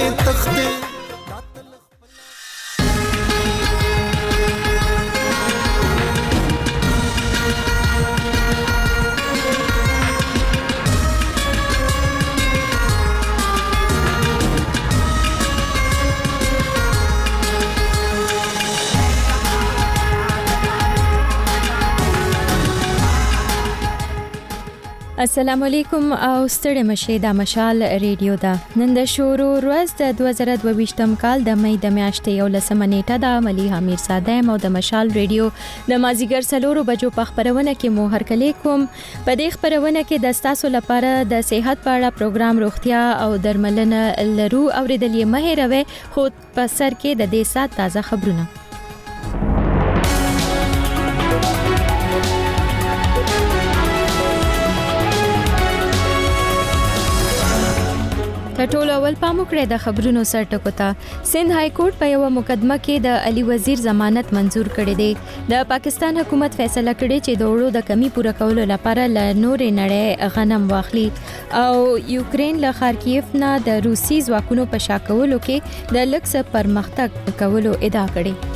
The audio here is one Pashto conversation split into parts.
تخته السلام علیکم او ستړي مشه د مشال ریډیو دا نن د شورو ورځ د 2022م کال د مې د میاشتې 11 نیټه د ملي حمیر صادم او د مشال ریډیو د مازیګر سلورو بجو په خبرونه کې مو هر کله کوم په دې خبرونه کې د تاسو لپاره د صحت په اړه پروګرام روغتیا او درملنه لرو اوریدل یې مهیروي خو په سر کې د دې سات تازه خبرونه ټول اول پامو کړی د خبرونو سرټکو ته سند های کورټ په یو مقدمه کې د علي وزیر ضمانت منزور کړی دی د پاکستان حکومت فیصله کړې چې د وړو د کمی پوره کولو لپاره ل نورې نړۍ غنم واخلي او یوکرين له خارکیف نه د روسي ځواکونو په شاکولو کې د لکس پرمختګ کولو ادعا کړې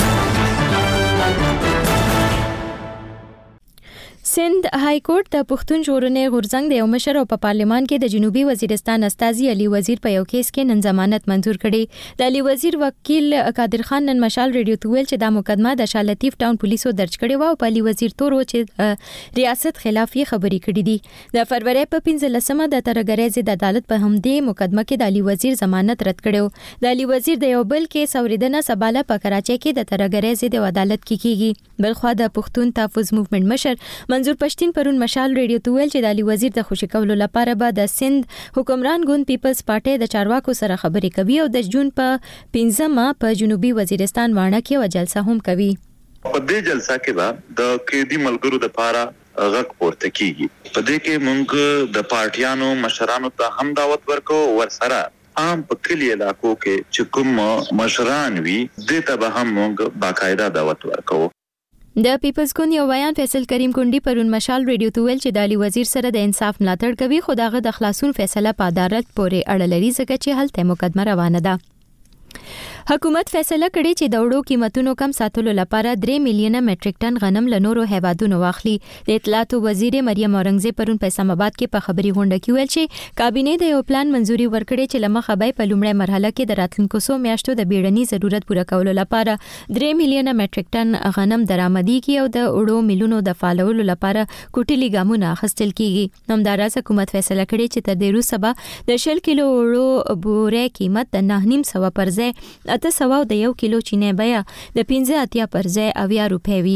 سند های کورټ د پښتون ژغورنې غورځنګ د یو مشر او په پارلمان کې د جنوبي وزیرستان استاذي علي وزیر په یو کیس کې نن ضمانت منزور کړي د علي وزیر وکیل قادر خان نن مشال ریډیو ته ویل چې دا مقدمه د شاه لطیف ټاون پولیسو درج کړي و او په علي وزیر تور چې ریاست خلاف خبري کړي دي د فروری په 15مه د ترګریز د عدالت په همدې مقدمه کې د علي وزیر ضمانت رد کړو د علي وزیر د یو بل کیس اوریدنه سباله په کراچۍ کې د ترګریز د عدالت کې کیږي بلخو د پښتون تحفظ موومېنټ مشر منظور پښتين پرون مشال ریډیو ته ویل چې د علي وزیر د خوشی کولو لپاره به د سند حکمران ګوند پیپلز پارټي د چارواکو سره خبرې کوي او د جون په 15مه په جنوبي وزیرستان وانه کې و جلسه هم کوي په دې جلسه کې به د قیدی ملګرو د لپاره غږ پورته کیږي په دې کې موږ د پارټیانو مشرانو ته هم دعوت ورکو ورسره عام په کلی علاقو کې چې کوم مشران وي د ته به هم موږ باقاعده دعوت ورکو د پیپلز ګوند یو بیان فیصل کریم کونډي پرون مشال ریډیو ته ویل چې د علي وزیر سره د انصاف ملاتړ کوي خو دغه د خلاصون فیصله په عدالت پورې اړه لري ځکه چې هلته مقدمه روانه ده حکومت فیصله کړې چې د وړو قیمتونو کم ساتلو لپاره 3 میلیونه میټریک ټن غنم له نورو هیوادونو واخلي د اطلاعات وزیر مریم اورنګزیب پرون په اسلام آباد کې په خبري غونډه کې ویل چې کابینه د یو پلان منزوري ورکړې چې لمخه به په لومړی مرحله کې د راتلونکو 100 میاشتو د بیړني ضرورت پوره کولو لپاره 3 میلیونه میټریک ټن غنم درآمدي کی او د وړو میلونو د فعالولو لپاره کوټلي ګامونه اخیستل کیږي همدارس حکومت فیصله کړې چې تر دې وروسته به د 10 کیلو وړو بوره قیمت د 9.5 پر ځای 800 د 1 کیلو چینه بیا د 15 پر ځای 80 روپۍ وی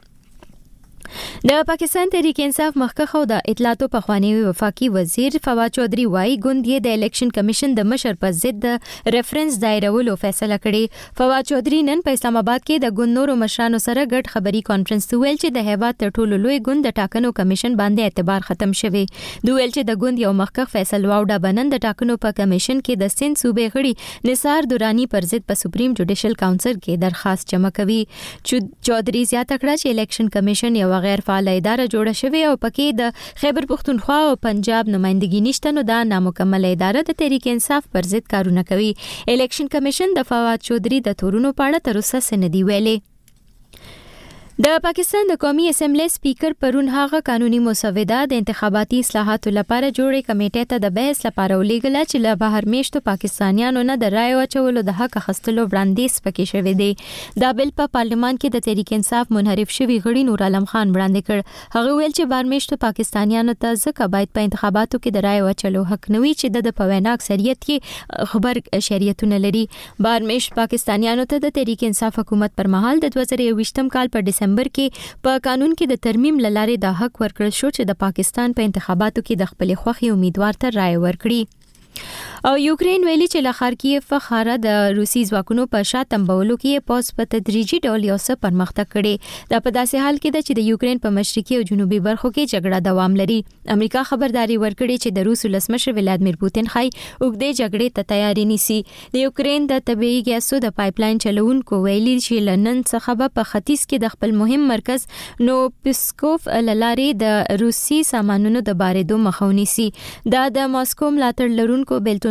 د پاکستان تحریک انصاف مخکخ او د اطلاعاتو په خوانی وفاقي وزیر فواد چودھری وايي ګوندې د الیکشن کمیشن د مشر په ضد د ریفرنس دایرولو فیصله کړې فواد چودھری نن په اسلام آباد کې د ګوند نورو مشرانو سره ګډ خبري کانفرنس ته ویل چې د هیواد تر ټولو لوی ګوند د ټاکنو کمیشن باندې اعتبار ختم شوی دوی ویل چې د ګوند یو مخکخ فیصل واوډا بنن د ټاکنو په کمیشن کې د سند صوبې غړي نثار دورانی پر ضد په سپریم جوډیشل کاونسل کې درخواست جمع کوي چودھری زیاته کړه چې الیکشن کمیشن یو غیر فعال اداره جوړه شوې او پکې د خیبر پختونخوا او پنجاب نمائندګي نشته نو دا نامکمل اداره د تحریک انصاف پر ضد کارونه کوي الیکشن کمیشن د فواد چودھری د تورونو په اړه تر اوسه سندي ویلي د پاکستان د قومي اسمبلی سپیکر پرون هغه قانوني مسوده د انتخاباتي اصلاحاتو لپاره جوړې کمیټې ته د بحث لپاره ولېږله چې له بهر میشتو پاکستانیانو نه د رای اچولو د حق اخیستلو وړاندیز پکې شوی دی دا بل په پارلمان کې د تحریک انصاف منحرف شوی غړي نور عالم خان وړاندې کړ هغه ویل چې بهر میشتو پاکستانیانو ته ځکه باید په انتخاباتو کې د رای اچولو حق نه وي چې د په وینا اکثریت کې خبر شریعتونه لري بهر میشت پاکستانیانو ته د تحریک انصاف حکومت پر مهال د 2023م کال په دسمبر کې په قانون کې د ترمیم لاره د حق ورکړل شو چې د پاکستان په انتخاباتو کې د خپل خوخي امیدوار ته رائے ورکړي او یوکرين ویلي چې له خارکیف خاره د روسي ځواکونو په شا تنبولو کې پوس په تدریجي ډول یو څه پرمختګ کړي دا په داسې حال کې ده چې د یوکرين په مشرقي او جنوبي برخو کې جګړه دوام لري امریکا خبرداري ورکړي چې د روس ولسمشر ولادمیر پوتین خای اوږدې جګړې ته تیاری نیسي د یوکرين د طبيعي ګاسو د پایپلاین چلوونکو ویلي چې لندن څخه په ختیځ کې د خپل مهم مرکز نو پسکوف لارې د روسي سامانونو د بارېدو مخاوني سي دا د ماسکو ملاتړ لرونکو بیلتون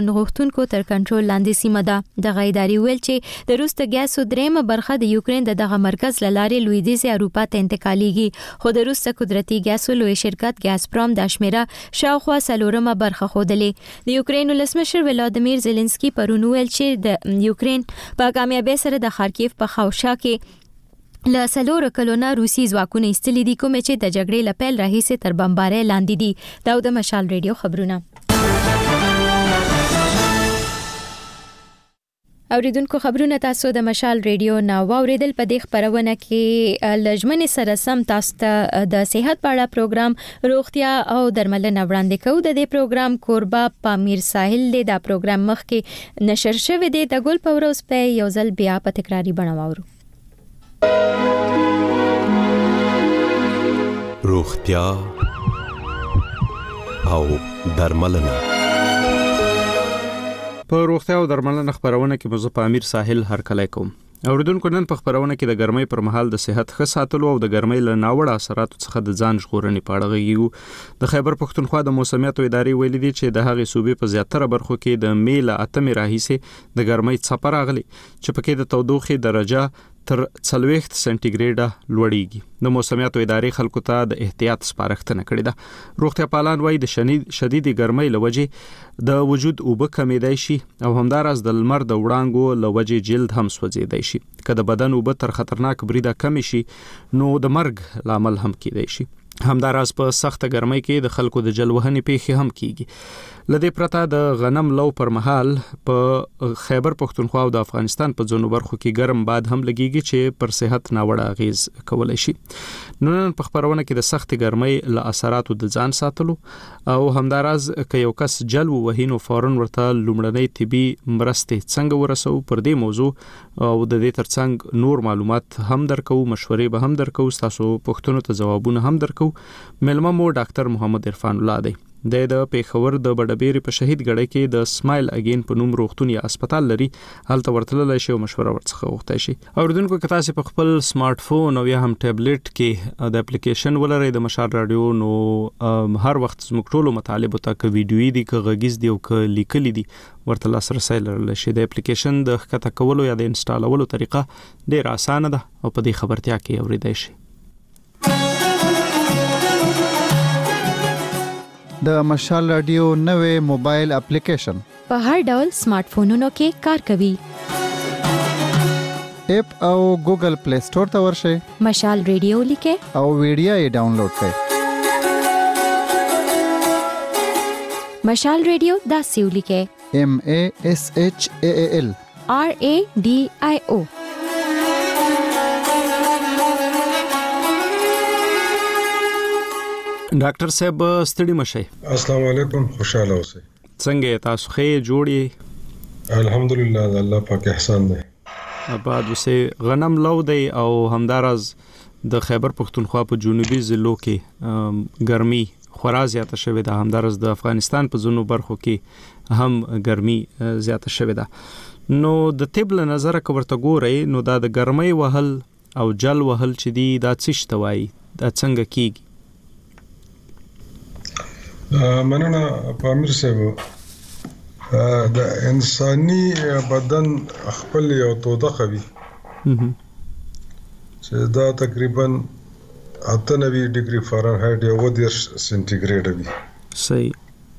نغښتونکو تر کنټرول لاندې سیمه ده. د غیداری ویل چې د روس د ګیاسو درېمه برخه د یوکرين دغه مرکز لارې لویدیځ اروپا ته انتقالیږي، خو د روس قدرتي ګیاسو لوی شرکت ګازپروم د شمیره شاوخوا څلورمه برخه خودلې. د یوکرين ولسمشر ولادیمیر زيلنسکي پرون ویل چې د یوکرين په کامیابی سره د خارکیف په خاوشا کې له سلور کلونه روسي ځواکونه ایستلي دي، کوم چې د جګړې له پیل راهیسې تر بمبارۍ لاندې دي. دا د مشال ریډیو خبرونه. اوریدونکو خبرونه تاسو د مشال ریډیو نو اوریدل په دې خبرونه کې لجمن سره سم تاسو ته د صحت په اړه پروګرام روغتیا او درملنه وړاندې کوو. د دې پروګرام کوربه پامیر ساحل دی. دا پروګرام مخکې نشر شوی دی. د ګل پوروز په یو ځل بیا په تکراری بڼه واورو. روغتیا او درملنه. په روغتیا او درملنه خبرونه کې مزه پامیر ساحل هر کله کوم. اوریدونکو نن په خبرونه کې د ګرمۍ پر مهال د صحت ښه ساتلو او د ګرمۍ له ناوړه اثراتو څخه د ځان ژغورنې په اړه غږیږو. د خیبر پښتونخوا د موسمیاتو ادارې ویلي دي چې د هغې صوبې په زیاتره برخو کې د می له 8 راهیسې د ګرمۍ څپه راغلي چې پکې د تودوخې درجه تر 40 سنټیګریډه لوړیږي. د موسمیاتو ادارې خلکو ته د احتیاط سپارښتنه کړې ده. روغتیا پالان وايي د شدید ګرمۍ له وجې د وجود اوبه کمیدای شي او همداراز د لمر د وړانګو له وجې جلد هم سوځیدای شي. که د بدن اوبه تر خطرناک بریده کم شي نو د مرګ لامل هم کیدای شي. همداراز په سخت ګرمۍ کې د خلکو د جلوهنې پیښې هم کیږي. لدې پرته د غنم لو پر مهال په خیبر پښتونخوا او د افغانستان په ځینو برخو کې ګرم باد هم لګیږي چې پر صحت ناوړه اغیز کولای شي. نن په خبرونه کې د سخت ګرمۍ له اثراتو د ځان ساتلو او همداراز که یو کس جلو وهینو فورن ورته لومړنۍ طبي مرستې څنګه ورسو پر دې موضوع او د دې ترڅنګ نور معلومات هم درکو، مشورې به هم درکو، تاسو پوښتنو ته ځوابونه هم درکو. ملما مو ډاکټر محمد عرفان الله دی. د پیښور د بډبېری په شهید ګړی کې د سمایل اگین په نوم روغتون یا هسپتال لري. هلته ورتللی شي او مشوره ورڅخه غوښتای شي. اوریدونکو که تاسو په خپل سمارټ فون او یا هم ټابلیټ کې د اپلیکیشن ولرئ د مشال رادیو، نو هر وخت زموږ ټولو مطالب ته که ویډیویي دي که غږیز دي او که لیکلي دي ورته لاسرسی لرلی شي. د اپلیکیشن د ښکته کولو یا د انسټالولو طریقه ډېره اسانه ده او په دې خبرتیا کې اوریدای شي. د مشال رادیو نوې موبایل اپلیکیشن په هر ډول سمارټ فونونو کې کار کوي. اپ او ګوګل پلی سٹور ته ورشئ، مشال رادیو لیکه او ویډیو یې ډاونلوډ کړئ. مشال رادیو دا سیو لیکه MASHAAL RADIO. ډاکټر صاحب ستړي مشئ. السلام علیکم، خوشاله اوسئ. څنګه تاسو ښه جوړی؟ الحمدلله الله پاک احسان دی. آباد اوسئ. غنم لو دی او همداراز د خیبر پښتونخوا په جنوبي ضلعو کې ګرمي خورا زیاته شوې ده. همداراز د افغانستان په ځینو برخو کې هم ګرمي زیاته شوې ده. نو د طب له نظره که ورته ګورئ نو دا د ګرمۍ وهل او جل وهل چې دی دا څه شته وایي، دا څنګه کیږي؟ مننه پامیر صاحب. د انساني بدن خپل یو توده وي چې دا تقریبا 98 ډیګري فارنهایت یا 10 سنټیګریډ وي. صحیح.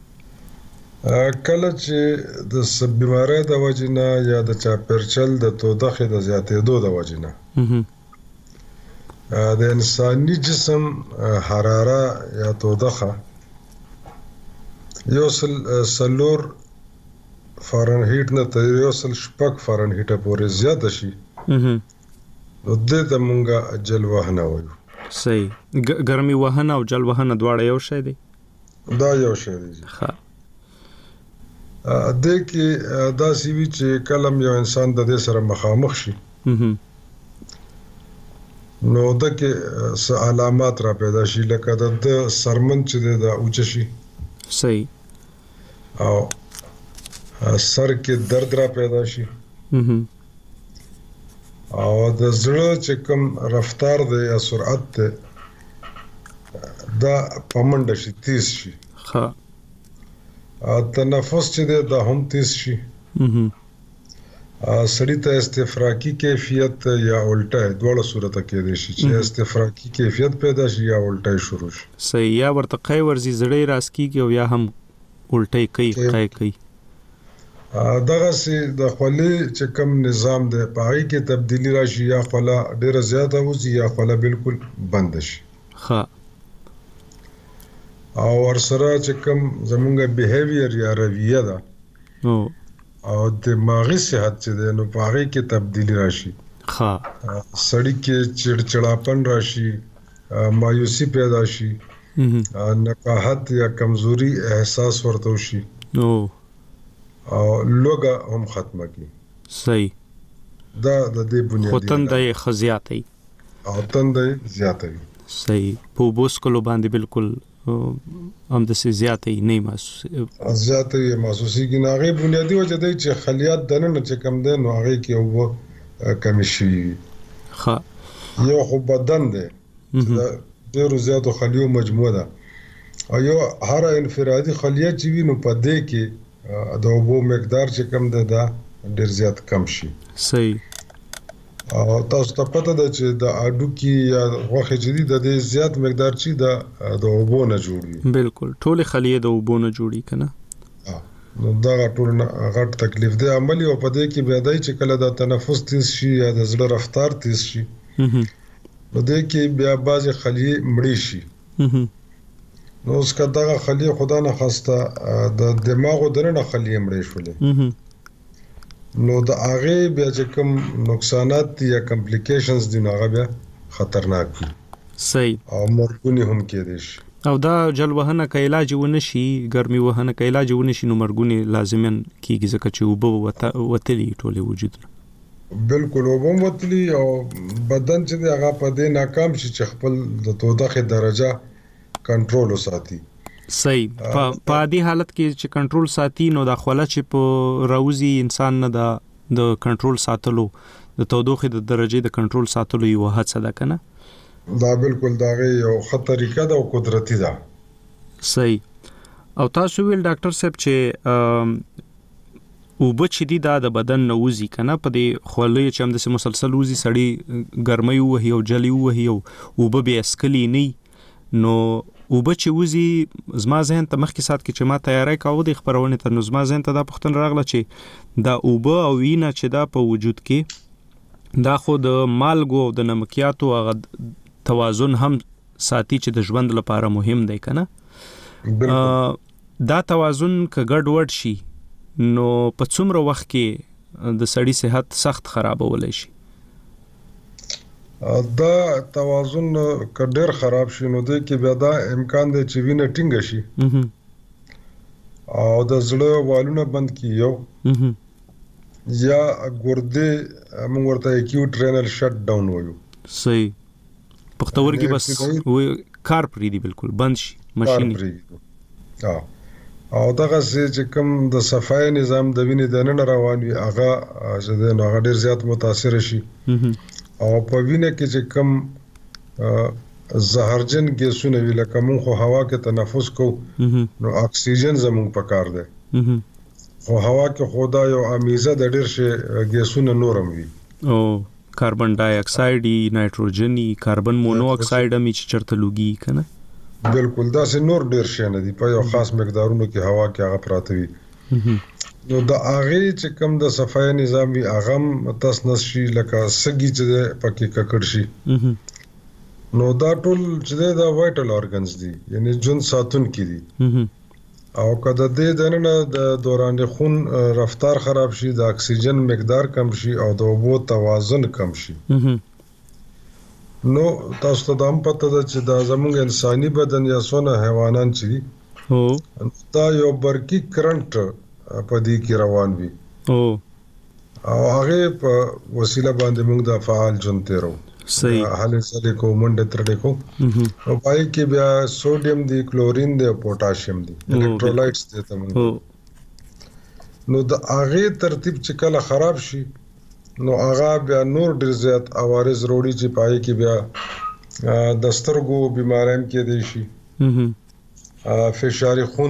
کله چې د سب بیماری د وجنه یا د چاپرچل د تودخې د زیاتېدو د وجنه د انساني جسم حراره یا تودخه یو سلور فارنهایت نه تر یو سل شپږ فارنهایت پورې زیاته شي نو د دې مونږه جل وهنه وایو. صحیح. ګرمي وهنه او جل وهنه دواړه یو شی دی؟ دا یو شی دی. ښه. د کې دا سی وی چې کلم یو انسان د دې سره مخامخ شي نو د کې علامات را پیدا شي، لکه د سرمن چې د اوچ شي. صحیح. او سر کې درد را پیدا شي او د زړه چې کوم رفتار دی یا سرعت دی دا پمنډ شي، تیز شي. ها. تنفس چې دی دا هم تیز شي. سړی ته استفراقی کیفیت یا الټه دواړه صورت کې دي شي چې استفراقی کیفیت پیدا شي یا الټه شروع شي. صحیح. یا ورته قای ورزي زړې راس کیږي او یا هم الټه کوي. دغه سي د خولې چې کوم نظام دی پای کې تبدیلی راشي یا خوله ډیره زیاته وځي یا خوله بالکل بند شي. ها. او ورسره چې کوم زمونږ بیهیویر یا رویه ده او دماغي صحت چې ده نو پای کې تبدیلی راشي. ها. سړی کې چړچړاپن راشي، مایوسی پیدا شي، نقاهت یا کمزوري احساس ورته وشي. او لوګه هم ختمه کی. صحیح. دا د دې بنیادی خوتنده خزیاتي او تنده زیاته. صحیح. په بوس کولو باندې بالکل هم د زیاتې نه محسوسي کې ناغه بنیادی وجه دی چې خلیات دنه چې کم ده نو هغه کې او کمی شي. ها. یو خو بدن ده ډېر زیاتو خلیو مجموعه ده او یو هر انفرادي خلیه چې وینو په دې کې د اوبو مقدار چې کم ده دا ډېر زیات کم شي. صحیح. او تاسو ته پته ده چې د اډو کې یا غوښه جدي د زیات مقدار چې د اوبو نه جوړي. بالکل ټول خلیه د اوبو نه جوړي کنه. نو دا ټول غټ تکلیف دی عملی او په دې کې بیا دای چې کله د تنفس تیز شي یا د زړه رفتار تیز شي نو دې کې بیا بعضی خلیه مړی شي. نو اوس کدا خلیه خدا نه خواسته د دماغو درنه خلیه مړی شولې نو د هغه بیا چې کوم نقصانات یا کمپلیکیشنز دي نو هغه بیا خطرناک دي. صحیح. او مرګونی هم کېدې شي. او دا جلوهنه ک علاج ونه شي، ګرمي وهنه ک علاج ونه شي نو مرګونی لازمن کیږي ځکه چې وبو وتلی ټوله وجود. بالکل وبو وتلی او بدن چې هغه په دې ناکام شي چې خپل د تودخه درجه کنټرول وساتي. صحیح. په دې حالت کې چې کنټرول ساتي نو دا خوله چې په راوزي انسان نه د کنټرول ساتلو د تودوخه د درجه د کنټرول ساتلو یو هڅه ده کنه. دا بالکل دا یو خطرېکه ده او قدرتي ده. صحیح. او تاسو ویل ډاکټر صاحب چې وبچ دي دا د بدن نوزي کنه په دې خولې چې هم د مسلسل وزي سړی ګرمي وهي او جلی وهي او وب به اسکلی نه نو وبچ وزي زما ذهن ته مخکې سات کې چې ما تیاری کاوه د خبرونه ته نو زما ذهن ته دا پوښتنه راغله چې دا وب او وینه چې دا په وجود کې دا خو د مالګو او د نمکیاتو هغه توازن هم ساتي چې د ژوند لپاره مهم دی کنه. دا توازن ک ګډ وډ شي نو په څومره وخت کې د سړی صحت سخت خرابولای شي. دا توازن ک ډېر خراب شي نو د کې بیا دا امکان دی چې وینه ټینګ شي او د زړه والونه بند کیو یا ګرده موږ ورته اکیوټ رینل شټ ډاون وایو. صحیح. پختور کې بس کار پری دی بالکل بند شي ماشين. او دغه چې کوم د صفای نظام د وینې د نن روان وي هغه چې د هغه ډیر زیات متاثر شي او په وینې کې چې کوم زهرجن ګیسونه وی لکه مونږ خو هوا کې تنفس کو نو اکسیجن زموږ پکار دی خو هوا کې خدا یو امیزه د ډیر شي ګیسونه نورم وي. او کاربن ډای اکساید، نایټروجن، کاربن مونو اکساید هم چې چرته لوګي کنه. بالکل دا سه نور ډیر شي نه دی په یو خاص مقدارونو کې هوا کې هغه پراته وي. نو دا هغه چې کوم د صفای نظام وی هغه تاسنس شي لکه سګي چې پکې ککړ شي. نو دا ټول چې دا وایټل اورګنز دي یعنی جون ساتون کې دي او کله د دنه د دوران خون رفتار خراب شي د اکسیجن مقدار کم شي او د اوبو توازن کم شي. نو تاسو ته هم پته ده چې دا زموږ انساني بدن یا څونه حیوانات چې دا یو برقي کرنٹ په دې کې روان وي او هغه په وسیله باندې موږ د فعال ژوند تیرو. صحیح. حاله سره کو منډه ترډه کو او پای کې بیا سوډیم دی، کلورین دی، پوتاشیم دی، الکترولایټس دي تمام. نو د هغه ترتیب چې کله خراب شي نو هغه بیا نور ډیر زیات عوارض وروړي چې پای کې بیا د سترګو بیماریاں کې دي شي، فشار خون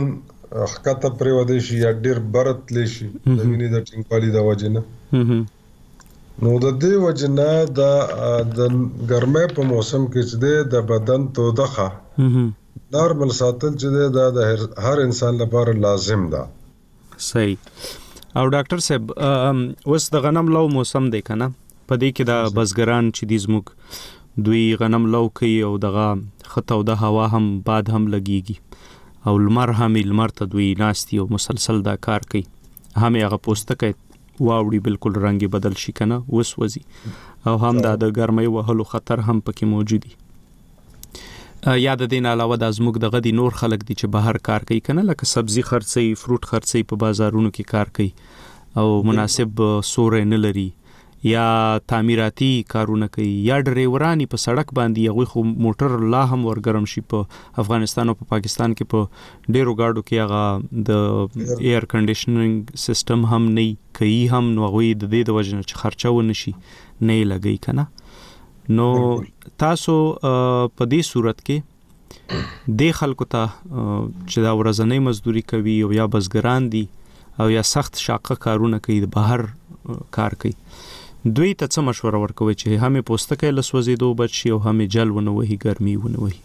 خکته پرې ودی شي یا ډیر برت لشي د وینې د ټینګوالي د وجنه نو د دې وجنه د ګرمۍ په موسم کې چې د بدن تودخه نارمل ساتل چې د هر انسان لپاره لازم ده. صحیح. او ډاکټر صاحب اوس د غنم لو موسم دی کنه په دې کې د بزګران چې دي زموږ دوی غنم لو کوي او دغه خطو د هوا هم باد هم لګيږي او لمر ته دوی ناشتي او مسلسل دا کار کوي هم هغه پوستکه واوړي بالکل رنگي بدل شي کنه وسوځي او هم د ګرمۍ وهلو خطر هم پکې موجود دي. یاد دین علاوه د ازموږ دغه دي نور خلک دي چې بهر کار کوي کنه لکه سبزی خرڅي فروټ خرڅي په بازارونو کې کار کوي او مناسب سورې نه لري یا تعمیراتي کارونه کوي یا ډرایورانی په سړک باندې یو خو موټر لا هم ورګرم شي په افغانستان او په پاکستان کې په ډیرو گاډو کې هغه د ایر کنډیشنینګ سیستم هم نه کوي هم نو غوي د دې د وجنه چې خرچه و نشي نه لګي کنه. نو تاسو په دې صورت کې د خلکو ته چې دا ورځنی مزدوري کوي او یا بزګران دي او یا سخت شاقه کارونه کوي بهر کار کوي دوی ته څه مشوره ورکوي چې همې پوستکه لسوځیدو بچي او همې جل ونه وهي ګرمي ونه وهي؟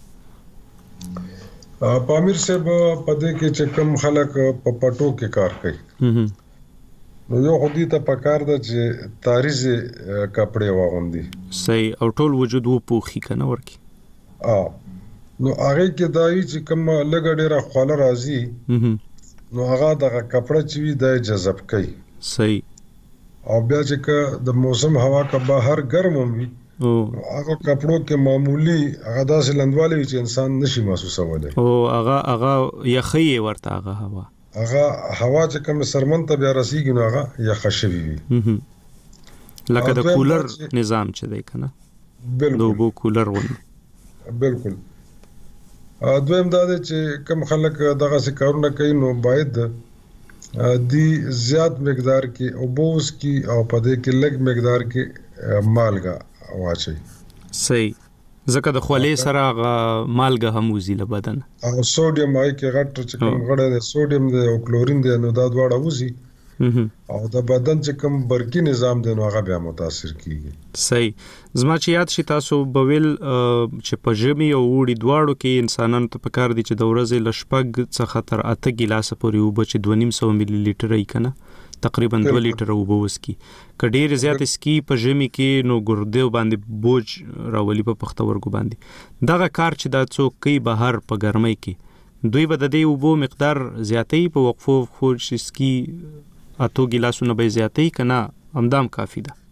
پامیر صاحب په دې کې چې کم خلک په پټو کې کار کوي نو یو خودي ته پکار ده چې تاریزه کپڑے واغوندي صحیح او ټول وجود وو پوخي کنه ورکی نو هغه کې دایي چې کم لګ ډیره خاله راځي نو هغه د کپڑے چې وي د جذب کوي صحیح او بیا چې د موسم هوا کا بهر ګرم وي هغه کپڑوں کې معمولی هغه داسې لندواله وي چې انسان نشي محسوسولای او هغه یخي ورته هغه هوا چې کوم سرمن ته بیا رسیږي نو هغه یخ شوی وي لکه د کولر نظام چې دی کنه بالکل بو کولر ونه بالکل دویم دا چې کوم خلک دغه څه کارونه کوي نو باید دی زیات مقدار کې او بوس کی او پدې کې لږ مقدار کې مالګه واچي صحیح ځکه د خولې سره مالګه هم وزي له بدن او سوډیم هاي کې غټ چې کوم غړې د سوډیم د او کلورین د نو دا دواړه وزي او د بدن چې کوم برقي نظام دی نو هغه بیا متاثر کیږي. صحیح. زما چې یاد شي تاسو بویل چې په ژمي او وړي دواړو کې انسانانو ته پکار دي چې د ورځې لشپګ څخه تر 8 ګلاسه پورې وب چې 2.5 ملي لیټر ای کنه تقریبا 2 لیټر وب وسکي کډیر زیات اسکی په ژمي کې نو ګردو باندې بوج راولي په پختورګو باندې دغه کار چې دا څوک کوي بهر په ګرمۍ کې دوی به د دې وبو مقدار زیاتې په وقفو خو اسکی 8 ګلاسونه به زیاتې کنه همدام کافی ده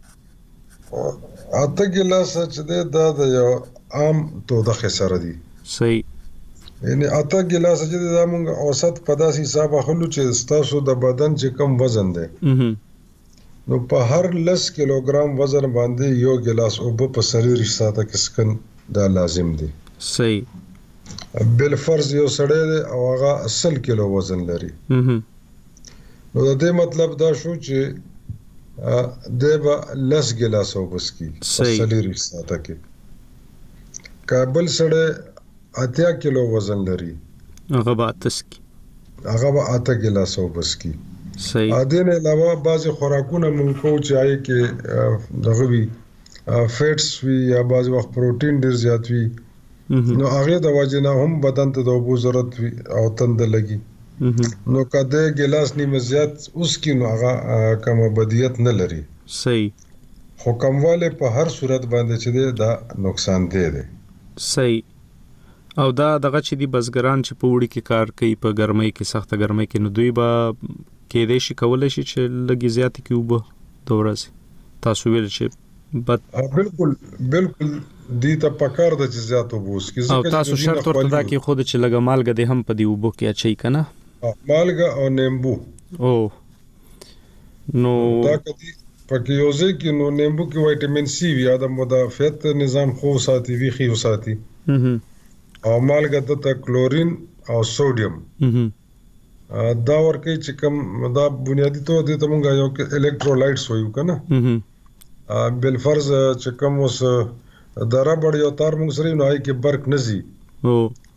8 ګلاس چې د یو عام توده سره دي صحیح یعنی 8 ګلاس چې د موږ اوسط په داسې حساب اخلو چې تاسو د بدن چې کم وزن دی نو په هر 10 کیلوګرام وزن باندې یو ګلاس اوبه په سریر ساته کې سکن دا لازم دی. صحیح. بل فرض یو سړی دی او هغه 80 کیلو وزن لري نو د دې مطلب دا شو چې دبا 10 ګلاس اوبه سکي په سریر ساته کې کابل سړی 8 کیلو وزن لري هغه به 8 ګلاس اوبه سکي. صحیح. دین علاوه بعضی خوراکونه مونږ کو چای کې دغه وی فیټس وی یا بعضی وخت پروتین ډیر زیات وی نو هغه د وجنه هم بدن ته د اوبو ضرورت وی او تند لګي نو کده ګلاس نیمه زیات اوس کې نو هغه کوم بدیت نه لري. صحیح. خو کمواله په هر صورت باندې چې دا نقصان دی. صحیح. او دا دغه چې دی بزګران چې په وړي کې کار کوي په ګرمۍ کې سخته ګرمۍ کې نو دوی به کې دې شي کولای شي چې لګي زیات کې وبه دورځي تاسو ویل چې بالکل دې ته پکار د چې زیات وبوس کې او تاسو شرط ورته دا کې خود چې لګه مالګه دې هم په دې وبو کې اچي کنه مالګه او نیمبو او نو دا کدي پکې یوځي کې نو نیمبو کې وټامین سی وی د مدافعت نظام خو ساتي وی خو ساتي او مالګه د کلورین او سوډیم دا ورکه چې کوم دا بنیادی تو د تمغه یو الکترولایټس وایو کنه بل فرض چې کوم اوس درا بڑ یو تار موږ سره نه آی کې برق نزي او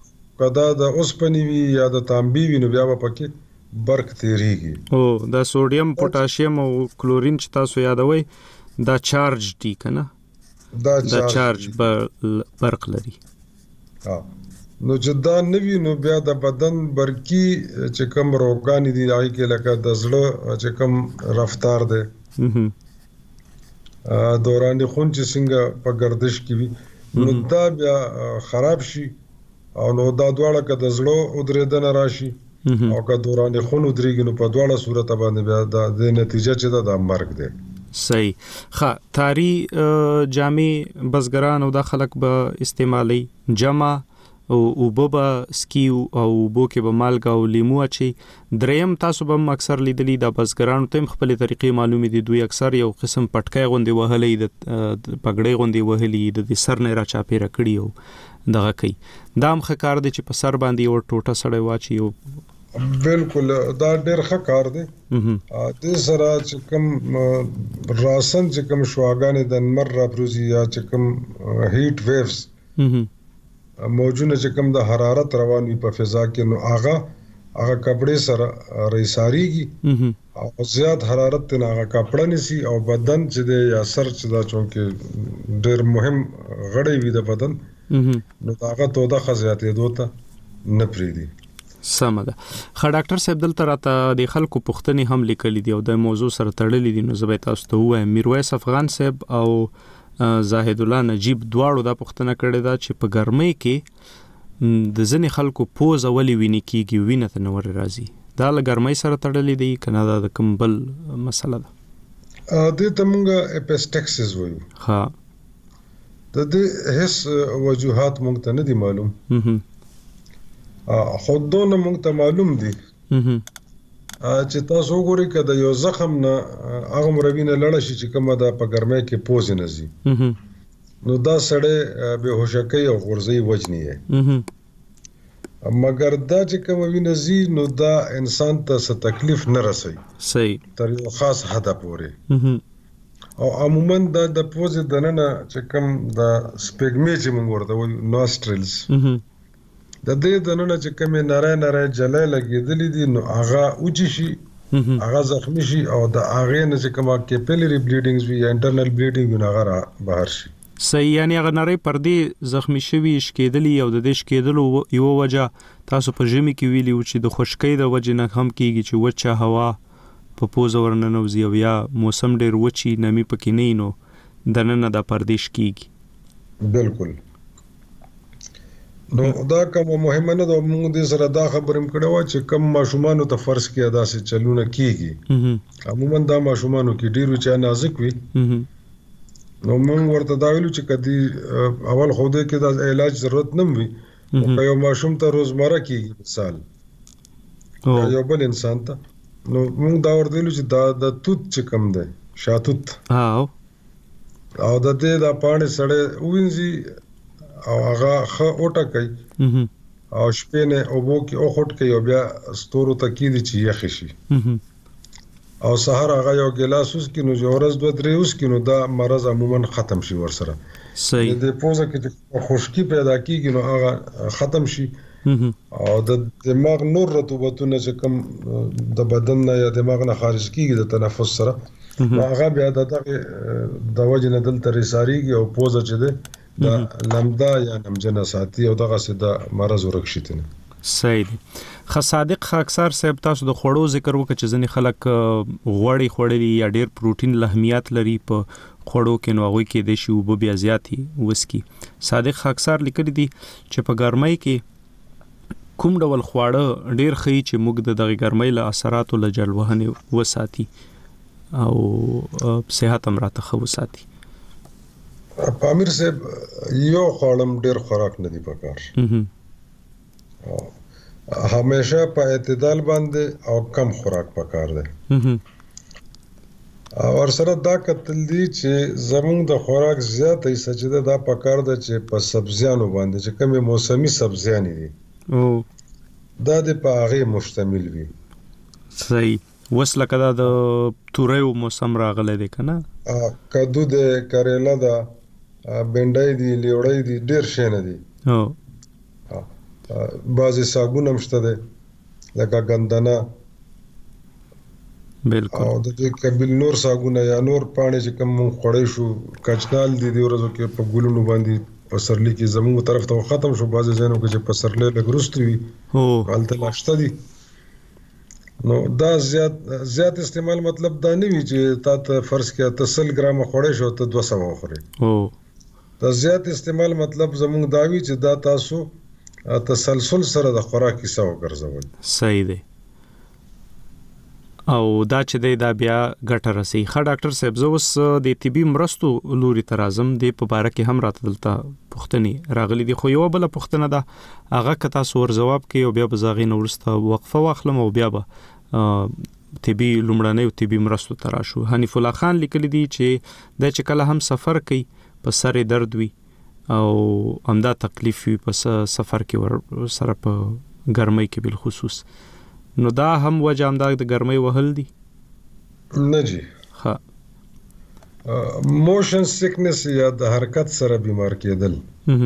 کدا د اوسپنې وي یا د تانبي وي نو بیا به پکې برق تیریږي. او د سوډیم پوتاشیم او کلورین چې تاسو یادوي دا چارج دي کنه دا چارج برق لري. نو چې دا نوی نو بیا د بدن برقی چې کوم روغان دي هغه کې لکه د زړه چې کوم رفتار ده دوران خون چې څنګه په گردش کې وي نو دا بیا خراب شي او نو دا دواړه که د زړه ودرېدنه راشي او که دوران خون ودرېږي نو په دواړه صورت باندې بیا د نتیجه چې دا مرګ ده. صحیح. ښه تاری جامې بزګران او د خلک به استعمالي جمع او بوبا سکیو او بو کې به مالګه او لیمو اچي. دریم تاسو به اکثر لیدلی د بزګرانو ته خپل طریقې معلومې دي. دوی اکثر یو قسم پټکای غوندي وهلې د پګړې غوندي وهلې د سر نه را چاپیره کړی او دغه کوي. دا هم ښه کار دی چې په سر باندې یو ټوټه سړی واچي. بالکل دا ډېر ښه کار دی. د سره چې کوم راسن چې کوم شواګانې د نمر راپروزي یا چې کوم هیټ ویوز موجونه چې کوم د حرارت روان وي په فضا کې نو هغه کپڑے سره رئیساریږي او زیات حرارت نه هغه کپڑا نسی او بدن چې د یا سر چې دا چونکه ډېر مهم غړی وي د بدن نو هغه توده خزياتې دوته نه پریدي. سمه ده. ښه ډاکټر صاحب دلته راته د خلکو پوښتنې هم لیکلې دي او د موضوع سره تړلې دي نو زه به تاسو ته ووایم. میرویس افغان صاحب او زاهد الله نجیب دواړو دا پوښتنه کړې ده چې په ګرمۍ کې د ځینې خلکو پوزه ولې وینې کېږي وینه ته نه ور راځي. دا له ګرمۍ سره تړلې دي که نه دا د کوم بل مسله ده؟ دې ته موږ اپسټکسس وایو. ها د دې هیڅ وجوهات موږ ته نه دي معلوم. خودونه موږ ته معلوم دي چې تاسو وګورئ که د یو زخم نه هغه مروینه لړه شي چې کومه د په ګرمۍ کې پوزې نه ځي نو دا سړی بېهوشه کوي او غورځوي وجني یې مګر دا چې کومه وینه ځي نو دا انسان ته څه تکلیف نه رسوي. صحیح. تر یو خاص حده پورې او عموما دا د پوزې دننه چې کوم د سپېګمې چې موږ ورته وایو نوسترلز د دې دننه چې کومې نری جلۍ لګېدلې دي نو هغه وچې شي هغه زخمي شي او د هغې نه چې کومه کیپلري بلیډینګز وي یا انټرنل بلیډینګ وي نو هغه را بهر شي. صحیح. یعنی هغه نری پردې زخمي شوي شکېدلي او د دې شکېدلو یوه وجه تاسو په ژمي کې ویلي و چې د خشکۍ د وجې نه هم کېږي چې وچه هوا په پوزه ورننوځي او یا موسم ډېر وچي نمی پکې نه وي نو دننه دا پردې شکېږي. بالکل. نو دا کوم مهمه نه ده. موږ دې سره دا خبرې هم کړې وه چې کم ماشومانو ته فرض کړه داسې چلونه کېږي عموما دا ماشومانو کې ډېر وچا نازک وي نو موږ ورته دا ویلو چې کدي اول خو دې کې دا علاج ضرورت نه وي او یو ماشوم ته روزمره کېږي مثال یو بل انسان ته نو موږ دا ورته ویلو چې دا د توت چې کم دی شاتوت او د دې دا پاڼې سړی ووینځي او هغه ښه اوټه کوي او شپې نه اوبو کې اوخوټ کوي او بیا ستورو ته کېږدي چې یخې شي او سهار هغه یو ګیلاس وڅښي نو چې ورځ دوه درې وڅښي نو دا مرض عموما ختم شي ورسره. صحیح. د پوزه کې چې خشکي پیدا کېږي نو هغه ختم شي او د دماغ نور رطوبتونه چې کوم د بدن نه یا دماغ نه خارج کېږي د تنفس سره نو هغه بیا د وجې نه دلته رساریږي او پوزه چې دی دا لمدا یا نمجنه ساتي او دغه څه د مرض ورکشتنه. صحیح دی. صادق اکثر صاحب تاسو د خوړو ذکر وکړه چې ځنې خلک غوړي خوړلي یا ډېر پروتین لحمیات لري په خوړو کې نو هغوی کې د شي اوبه بیا زیاتې وسکي. صادق اکثر لیکلي دي چې په ګرمۍ کې کوم ډول خواړه ډېر ښه چې موږ د دغه ګرمۍ له اثراتو له جلوهنې وساتي او صحت هم راته ښه وساتي. پامیر صاحب یو خواړم ډېر خوراک نه دی پکار همیشه په اعتدال باندې او کم خوراک پکار دی او سره دا کتل دي چې زمونږ د خوراک زیات حصہ چې دا پکار ده چې په سبزیانو باندې چې کومه موسمي سبزیانې دي دا د په هغه مشتمل وي. صحیح. وسله کدا د توریو موسم راغله دي کنه کدو د کریلا دا بنډای دي لیوړای دي ډیر شي نه دي بعضې صابون هم شته دی لکه ګندنه بالکل او د دې قبیل نور صابونه یا نور پاڼې چې کوم مونږ خوړی شو کچنال دي د ورځو کې په ګلونو باندې پسرلی کې زموږ طرف ته ختم شو بعضې ځایونو کې چې پسرلی لږ وروسته وي هلته لا شته دي نو دا زیات استعمال مطلب دا نه وي چې تا ته فرض کړه ته 100 ګرامه خوړی شو ته 200 وخورې دا زیات استعمال مطلب زموږ دا وي چې دا تاسو تسلسل سره د خوراک حصه وګرځول صحیح دی او دا چې دا بیا ګټه رسي ښه ډاکټر صاحب زه اوس د طبي مرستو لوري ته راځم د په باره کې هم راته دلته پوښتنې راغلي دي خو یوه بله پوښتنه ده هغه که تاسو ور ځواب کوئ او بیا به زه هغې نه وروسته وقفه واخلم او بیا به طبي لومړنیو طبي مرستو ته راشو حنیف الله خان لیکلی دي چې دا چې کله هم سفر کوي په سر درد وي او همدا تکلیف وي په سفر کې سره په ګرمۍ کې بالخصوص نو دا هم وجه همدا د ګرمۍ وهل دي نه جی ها موشن سیکنس یا د حرکت سره بیمار کېدل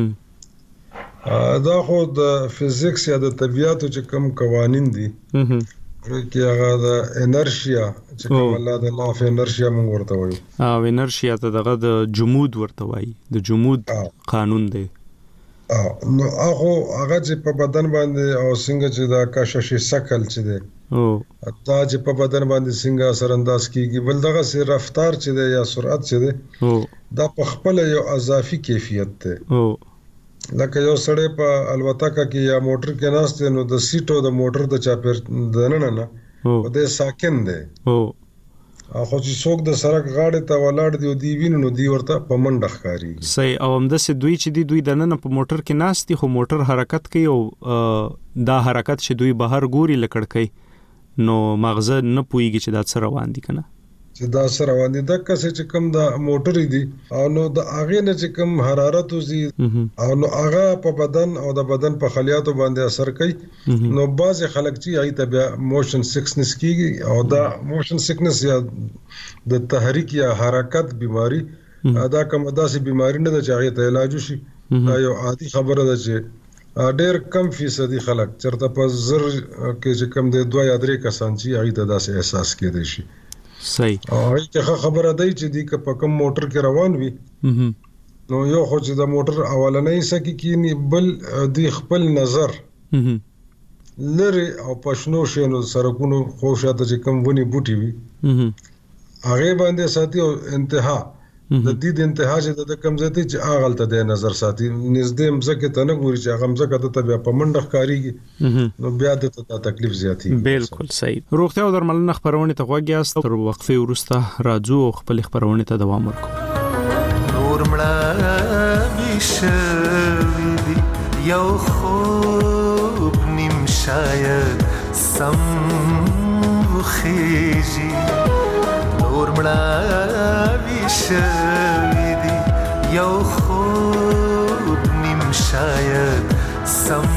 دا خو د فزیکس یا د طبیعتو چې کوم قوانین دي کې هغه د انرشیا چې کوم الله د لا اف انرشیا موږ ورته وایو او انرشیا ته دغه د جمود ورته وایي د جمود قانون دی نو هغه چې په بدن باندې او څنګه چې دا کششي شکل چې دی دا چې په بدن باندې څنګه اثر انداز کیږي بل دغه سي رفتار چې دی یا سرعت چې دی دا په خپل یو اضافي کیفیت دی لکه یو سړی په الوتکه کې یا موټر کې ناست دی نو د سیټو د موټر د چاپیر دننه نه او د ساکن دی خو چې څوک د سړک غاړې ته ولاړ دی او دی ویني نو دی ورته په منډه ښکاري صحیح او همداسې دوی چې دوی دننه په موټر کې ناست دي خو موټر حرکت کوي او دا حرکت چې دوی بهر ګوري له کړکۍ نو مغزه نه پوهیږي چې دا څه روان دي که نه چې دا څه روان دي دقه چې کوم د موټرې دي او نو د هغې نه چې کوم حرارت وځي او نو هغه په بدن او د بدن په خلیاتو باندې اثر کوي نو بعضې خلک چې هغې ته بیا موشن سیکنس کېږي او دا موشن سیکنس یا د تحریک یا حرکت بیماری دا کوم داسې بیماری نه ده چې هغې ته علاج وشي دا یو عادي خبره ده چې ډېر کم فیصدي خلک چېرته په 1000 کې چې کوم دی 2 یا 3 کسان چې هغې ته داسې احساس کېدی شي صحیح او هغه خبره دی چې دی که په کوم موټر کې روان وي نو یو خو چې د موټر اولنۍ سکه کینی بل دی خپل نظر لری او پښنو شینو سرکونو خوشاته چې کوم ونی بوټي وي هغه باندې ساتي او انتها د دې د انتها چې د کم ځای چې اغلته د نظر ساتي نږدې مزکه ته نه ګوري چې هغه مزکه ته بیا په منډه ښکاریږي نو بیا د تکلیف زیاتی بالکل صحیح روغتیا او درملنه خبرونه ته غوږیاست تر وقفه وروسته راځو خپل خبرونه ته دوام ورکو نور مړه بشوي یو خوب نیم شاید سم خيجي نور مړه بشوي یو خوب نیم شاید سم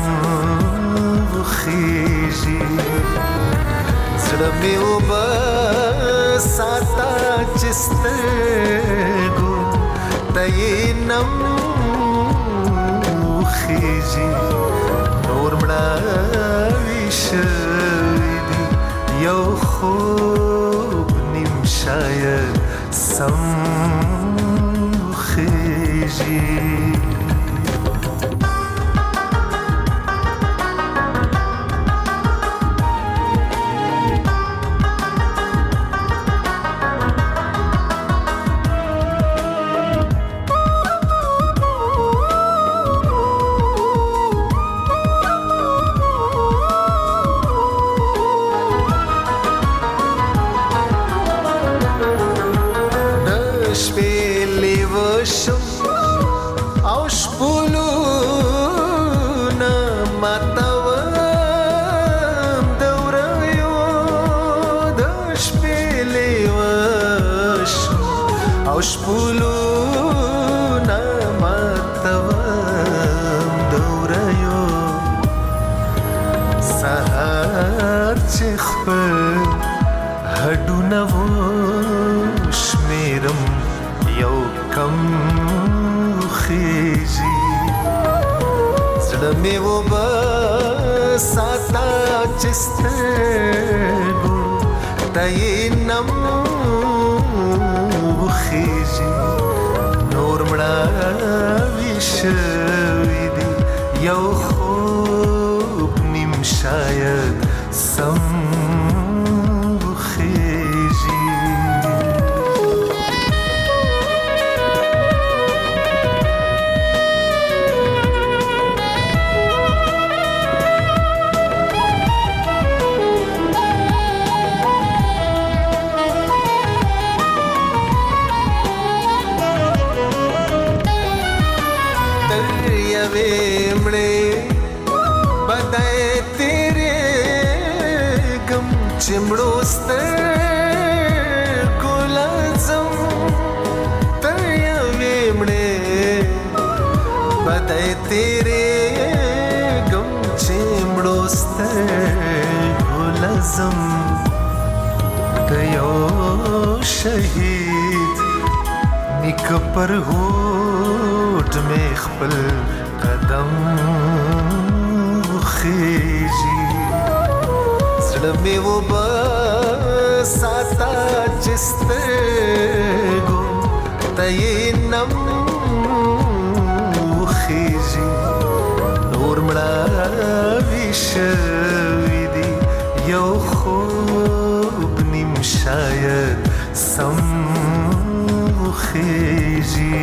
خيجي زړه مې وبساته چستګو دینم خيجي نور مړه وشوي دي یو خوب نیم شاید سم خيجي me wo ba ساتا چسترګو تینم وخیجی نور مړه ویشوی دی یو خوب نیم شاید سم وخیجی چمړو ستر ګلزم ته یې مړې بدای تیرې غم چمړو ستر ګلزم ته یو شهید نیک پر هوټ مې خپل قدم خېږي می و با ساتا چسترگو تینم خیجی نور مڑا ویشوی دی یو خوب نیم شاید سم خیجی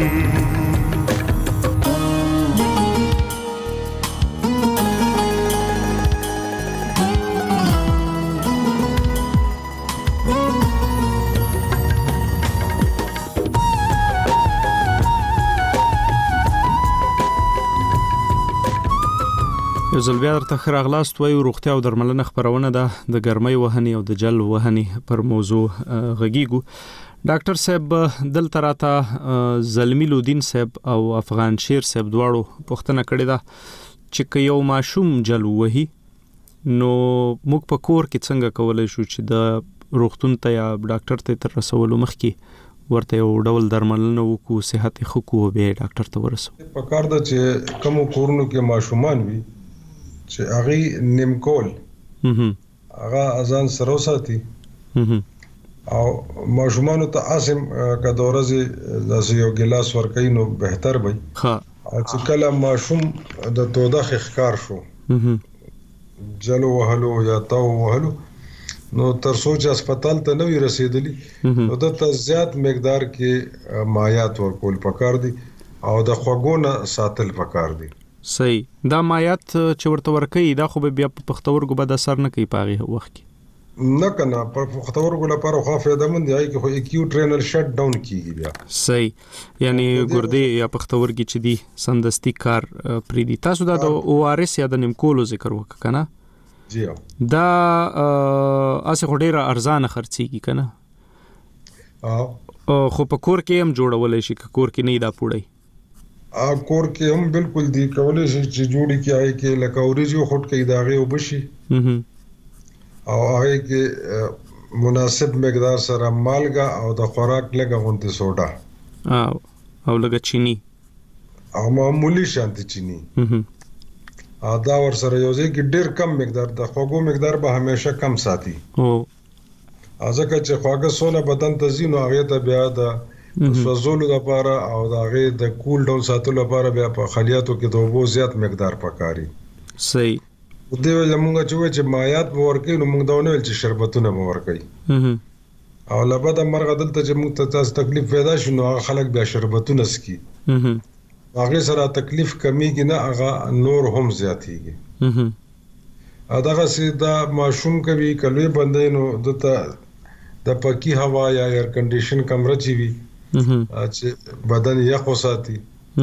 یو ځل بیا درته ښه راغلاست وایو. روغتیا او درملنه خپرونه ده د ګرمۍ وهنې او د جل وهنې پر موضوع غږیږو. ډاکټر صاحب دلته راته زلمی لودین صاحب او افغان شیر صاحب دواړو پوښتنه کړې ده چې که یو ماشوم جل وهي نو موږ په کور کې څنګه کولی شو چې د روغتون ته یا ډاکټر ته تر رسولو مخکې ورته یو ډول درملنه وکړو، صحت یې ښه کړو، بیا ډاکټر ته ورسو. پکار ده چې کوم کورونو کې ماشومان وي چې هغه نیمکول هغه اذان سره وساتي او ماشومانو ته اسم کدورځي داسې یو ګلاس ورکړي نو بهتر وي. ها چې کله ماشوم د توده ښکار شو جلو وهلو یا تاو وهلو نو تر سوچ هسپتال ته نو رسیدلی نو د زیات مقدار کې مایات ورکول پکار دي او د خوګونه ساتل پکار دي. صحیح. دا مایات چې ورته ورکي دا خو بیا په پختورګو به د اثر نه کوي پاغي وخت کې نه کنه پر پختورګو لپاره خو فایده مند دی چې خو اکیوټ رینل شټ ډاون کیږي بیا. صحیح. یعنی ګردې یا پختورګي چې دي سندستي کار پری دي. تاسو دا د او ار اس یا د نیمکولو ذکر وکړه نه؟ جی دا اسه خډيره ارزانه خرڅيږي کنه؟ خو په کور کې هم جوړولای شي که کور کې نه دا پوړی کور کې هم بالکل دی کولای شي چې جوړی کې آی کې لکه اوریجو خټ کې داغه وبشي او هغه کې مناسب مقدار سره مالګه او د خوراک لګه غونډه سوډا او لګه چینی او معمولی شانتي چینی دا ور سره یو ځای کې ډیر کم مقدار د خوګو مقدار به همیشه کم ساتي ځکه چې خواږه سونه بدن ته ځینو هغه ته بیا د سوزولو لپاره او د هغه د کول ډاون ساتلو لپاره بیا په خلیاتو کې د اوبو زیات مقدار پکاري. صحیح. دوی ول موږ چې مایات ورکې نو موږ دا نه ول چې شربتونه ورکې او لبد مرغه دلته چې موږ ته تاسو تکلیف پیدا شي نو خلک بیا شربتونه سکي هغه سره تکلیف کمیږي نه هغه نور هم زیاتېږي. دغه سي دا ماشوم کوي کلوې بندې نو دته د پاکي هوا یا ایر کنډیشن کمره چی وي چې بدن یخ وساتي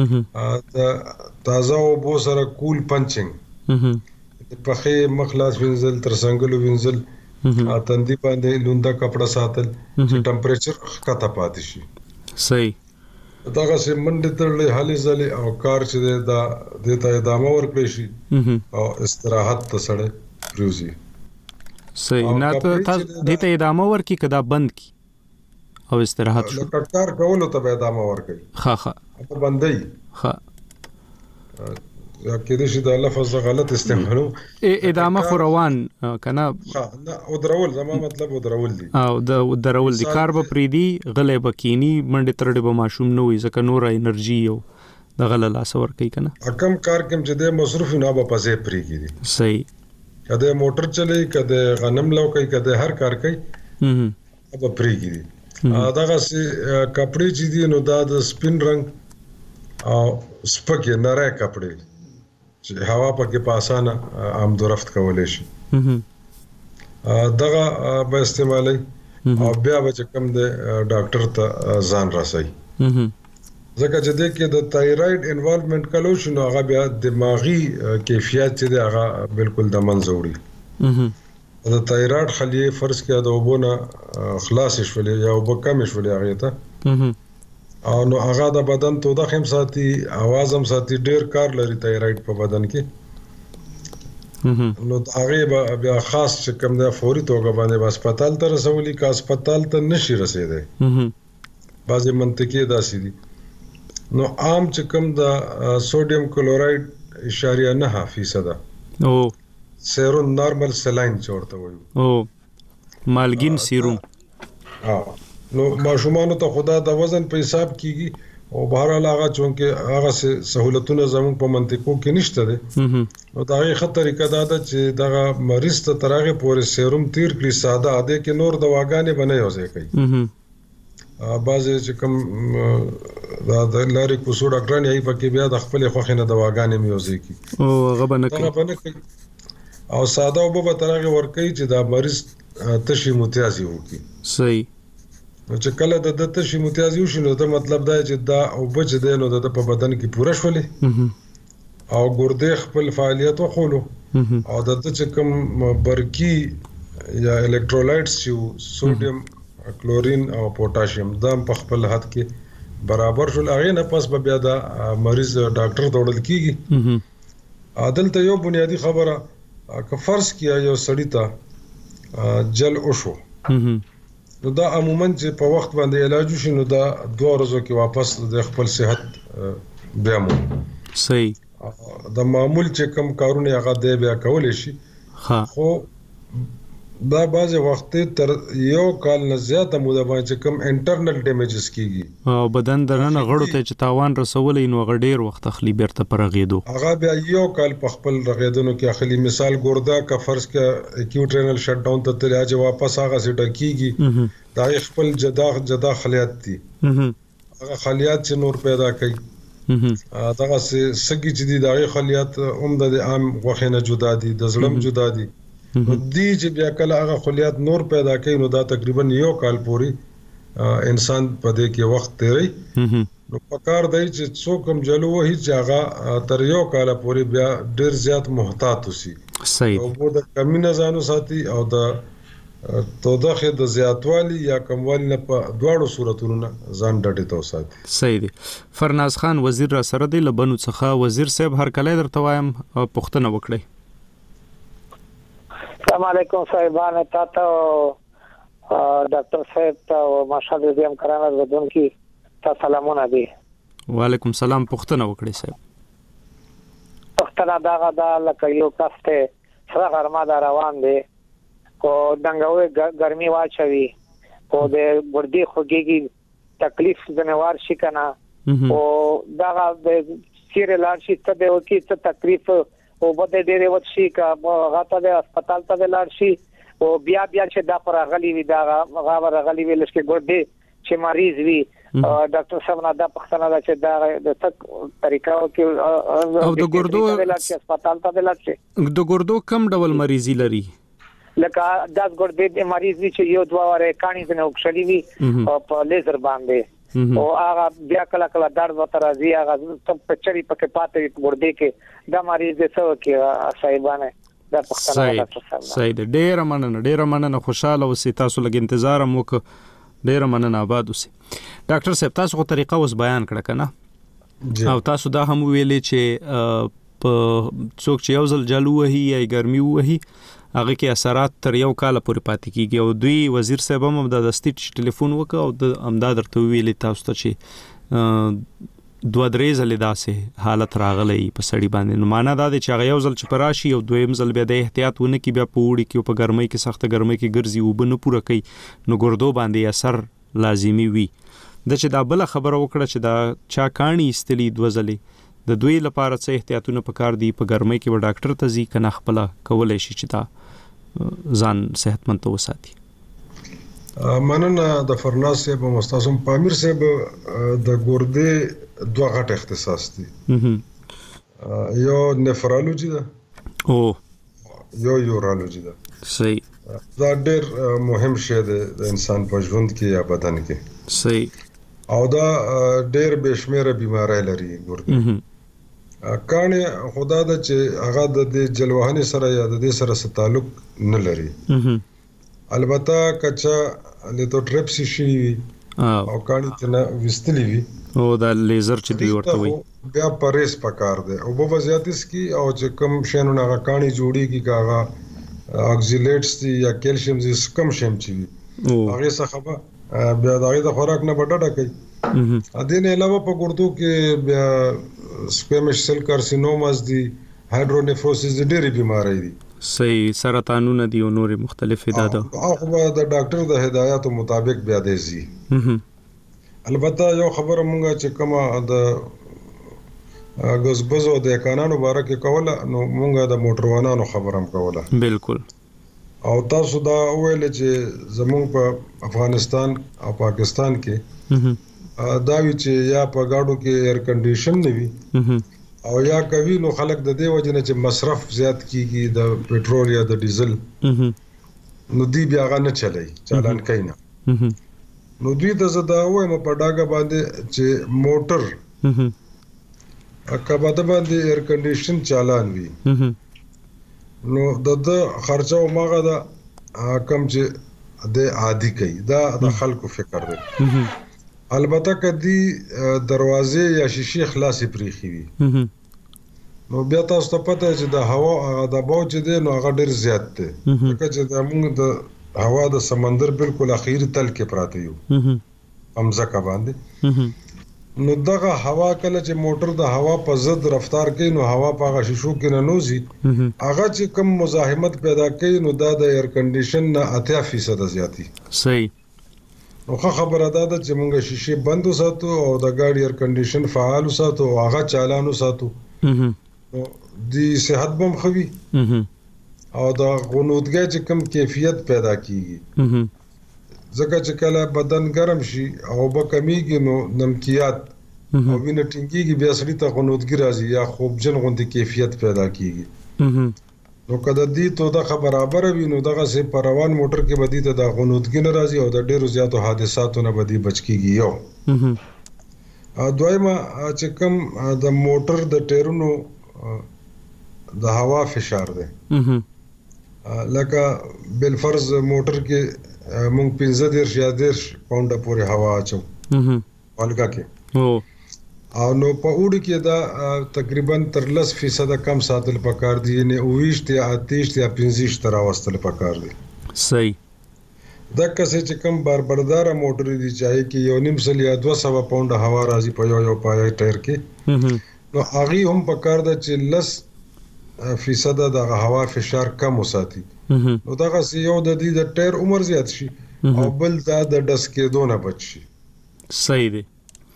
تازه او بو سره کول پنچینګ په خې مخلاص وینځل تر څنګه وینځل تندې باندې لوندا کپڑا ساتل چې ټمپریچر ښکته پاتې شي. صحیح. دغه سي منډه ترلې حالې زلې او کار چې دا د ادامه ورکړي شي او استراحت ته سره پروزي. صحیح. نه ته دته ادامه ورکړي کدا بند کی او استراحت شو کار کولو ته ادامه ورکړي. ها ها په بندي ها کې د شي د لفظ غلط استعمالو ادامه خو روان کنه نه او درول زما مطلب او درول دي او د درول دي کار به پریدي غلې بکینی منډه ترډه به ماشوم نه وي ځکه نور انرژي او د غل لاس ور کوي کنه کم کار کوم چې د مصرف نه به پځې پریږي دي صحیح کده موټر چلی کده غنم لو کوي کده هر کار کوي اب پریږي دي داغه سي کپڑے چې دي نو د سپین رنگ او سپکه نری کپڑے چې هوا پکې په اسانه آمد و رفت کولای شي دغه به استعمالي او بیا به کم د ډاکټر ته ځان راسي ځکه چې د کې د تایراید انوالومنت کلو شنو هغه بیا دماغي کیفیت چې دی هغه بالکل د منځوري د تایراید خلیه فرض کې د وبونه خلاص شولې یا وب کم شولې هغه ته او نو هغه د بدن توده خم ساتي आवाज هم ساتي ډیر کار لري تایراید په بدن کې نو هغه بیا خاص چې کوم د فوري توګه باندې هسپتال ته رسولي کا هسپتال ته نشي رسیدي بعضی منطقي داسې دي نو عام چې کوم د سوډیم کلوراید 0.9% او سیروم نارمل سلاین چورته وایو او مالګین سیروم نو ماشومان ته خدا د وزن په حساب کیږي او بهر علاوه چونکه هغه سہولتونه زموږ په منطقو کې نشته دي نو دا غي خطر طریقه دا ده چې دا مریض ته ترغه پورې سیروم تیر کړی ساده اده کې نور دواګانې بنه یوځي کوي بعضی چې کوم دا لاري کوسو ډاکټران یې پکې بیا د خپل خوخینه دواګانې میوځي کی او غبنه کوي او ساده او به ترغه ور کوي چې دا مریض تشي متیازي وکي صحیح چې کله د تشي متیازي وشي دا مطلب دا چې دا او بچ دی نو د په بدن کې پوره شولې او ګردې خپل فعالیت وخولو او د چې کوم برکی یا الکترولایټس چې سوډیم کلورین او پوتاشیم دا په خپل حد کې برابر شول هغه نه پس بیا دا مریض ډاکټر ته وړل کیږي عادل ته یو بنیادی خبره که فرض کیا یو سړی ته جل وشو نو دا عموما چې په وخت باندې علاج وشي نو دا 2 ورځې کې واپس د خپل صحت بیا مو صحیح د معمول چې کوم کارونه هغه دی بیا کولای شي خو دا بعض وخت تر یو کال نه زیاته موده باندې کوم انټرنل ډیمیجز کیږي او بدن درنه غړو ته چې تاوان رسولې نو غډیر وخت اخلي بیرته پرغېدو هغه بیا یو کال په خپل رغېدنو کې اخلي مثال ګوردا کا فرض کې اکیوټ رینل شټ ډاون ته ترجه واپس هغه سټ کیږي دا خپل جدا خلیات دي هغه خلیات چې نور پیدا کوي دغه سګي چې دي دا خلیات عمده د عام غوښنه جدا دي د زړم جدا دي دي چې بیا کله هغه خلیات نور پیدا کوي نو دا تقریبا یو کال پوري انسان په دې کې وخت تیری نو پکار دی چې څوک هم جلو وهي چې هغه تر یو کال پوري بیا ډیر زیات محتاط وسی صحیح او د کمی نه ځانو ساتي او د توضیح د زیاتوالي یا کموالي نه په دواړو صورتونو نه ځان ډډه تو ساتي صحیح دی فرناز خان وزیر را سره دی لبنو څخه وزیر صاحب هر کله درته وایم پښتنه وکړي السلام علیکم صاحبان تاسو ډاکټر صاحب ته ماشاءالله دې هم کرامت ودون کی تاسو سلامونه دي وعلیکم سلام پښتنه وکړي صاحب پښتنه دا لکه یو کاسته سره غرما دا روان دي کو دنګوي ګرمي واچوي کو د ګردي خوګيږي تکلیف دنوار شي کنه او دا د سیر لاړ شي ته به وکی څه تکلیف او بده ډېر وڅی کا غاټه د هسپتال ته لاړ شي او بیا چې دا پر غلی وی دا غاور غلی وی لکه ګردي چې مریض وی ډاکټر صاحب نه دا پښتنه دا چې دا د تک طریقو کې او د ګردو هسپتال ته لاړ شي د ګردو کم ډول مریضي لري لکه داس ګردې د مریض وی چې یو دوه واره کانی نه وکړلی وی په لیزر باندې او هغه بیا کله درد وته راځي هغه سب پچری پکې پاتې ګردې کې دا مریض د څو کې صاحبانه دا پښتنه صحیح دی ډیر مننه خوشاله اوسئ تاسو لګ انتظار مو ډیر مننه آباد اوسئ ډاکټر صاحب تاسو کو طریقه اوس بیان کړه کنه او تاسو دا هم ویلې چې په څوک چې یو ځل جلو وهي یا ګرمي وهي هغه کې اثرات تر یو کال پورې پاتې کیږي او دوی وزیر صاحب هم د دستي ټلیفون وکړ او د امداد درته ویلې تاسو ته چې دوه درې ځلې داسې حالت راغلی په سړی باندې، نو معنا دا دی چې هغه یو ځل چې پراشي او دویم ځل بیا د احتیاط ونه کی، بیا په وړي کې او په ګرمۍ کې سخت ګرمۍ کې ګرځي او بنه پوره کوي، نو ګردو باندې اثر لازمی وي. د چې دا بل خبره وکړه چې دا چا کانی استلی دوه ځلې، د دوی لپاره څه احتیاطونه پکار دي؟ په ګرمۍ کې و ډاکټر ته ځي کنه خپل کولای شي چې دا ځان صحتمند وساتي؟ مننه د فرناز صاحب او مستعصم پامیر صاحب. د ګردې دوه غټ اختصاص دي، یو نفرالوجي ده او یو یورالوجي ده. صحیح. دا ډېر مهم شی دی د انسان په ژوند کې یا بدن کې. صحیح. او دا ډېر بشمیره بیماری لري ګردې. کانه خدا د چې هغه د جلوهنې سره یا د دې سره تعلق نه لري. البته کچا لیتوټریپسي شي او کانی ته وستلی وي او دا لیزر چې دی ورته وي، بیا پرېس پکار دی او په وضعیتس کې او چې کم شینو نه کانی جوړیږي کاغه اکسیلیټس دي یا کیلشیم دي کم شیم چي هغه څه خبره بیا دغه د خوراک نه بټه کوي. ا دې نه علاوه په ګردو کې بیا سکویمش سیل کارسینوماز دي، هایدرونیفروسس دي، ډېری بیماری دي. صحیح. سرطانونه دي او نور مختلف ده. هغه د ډاکټر د هدایاتو مطابق بیا دی زی. البته یو خبره مونږه چې کومه د غزبزو د قانونو باره کې کوله، نو مونږه د موټروانانو خبرم کوله. بالکل. او تاسو دا ویل چې زمونږ په افغانستان او پاکستان کې دا وی چې یا په گاډو کې ایر کنډیشن نه وي او یا کوي، نو خلک د دې وجه نه چې مصرف زیات کیږي د پټرول یا د ډیزل، نو دی بیا غا نه چلای چالان کینا. نو دوی د زدا وایم په ډاګه باندې چې موټر اکبا د باندې ایر کنډیشن چالان وي، نو د خرچو ماغه دا کم چې د عادي کوي، دا د خلکو فکر دی. البته کدی دروازې یا شیشې خلاصې پریخي وي، نو بیا تاسو ته پته چې د هوا د باو چې دی نو هغه ډېر زیات دی، ځکه چې د موږ د هوا د سمندر بالکل اخیری تل کې پراته یو امزکه باندې. نو دغه هوا کله چې موټر د هوا په ضد رفتار کوي، نو هوا په هغه شیشو کې نه نوزي، هغه چې کم مزاحمت پیدا کوي، نو دا د ایر کنډیشن نه 80% زیاتی. صحیح. نو خبره ده چې موږ شیشې بند وساتو او د ګاډي ایر کنډیشن فعال وساتو او هغه چالان وساتو، نو د صحت بم خوي او د غنودګۍ چې کم کیفیت پیدا کیږي. ځکه چې کله بدن ګرم شي او به کمیږي، نو نمکیات او وینه ټینګيږي، بیا سړی ته غنودګي راځي یا خوبجن غوندي کیفیت پیدا کیږي. نو کله دې ته دا برابر وي، نو دغه سه په روان موټر کې بدی ته د غنودګي نه راځي او د ډیرو زیاتو حادثاتو نه بدی بچ کیږي. یو دویمه چې کم د موټر د ټایرونو د هوا فشار دی، لکه بل فرض موټر کې مونږ 15 یا 10 پاونډه پورې هوا اچو ولګه کې، او نو په وړ کې دا تقریبا تر 10% کم ساتل پکار دي، نه 20 یا 30 یا 50 تر واستل پکار دي. صحیح. دا کسه چې کم باربردار موټر دي چاهي کې یو نیم سل یا 200 پاونډه هوا راځي په یو پای ټایر کې، نو هغه هم پکار ده چې 10% د هوا فشار کم وساتي. نو دا غسی یو د دې د ټایر عمر زیات شي او بل دا د ډس کېدو نه بچ شي. صحیح دی.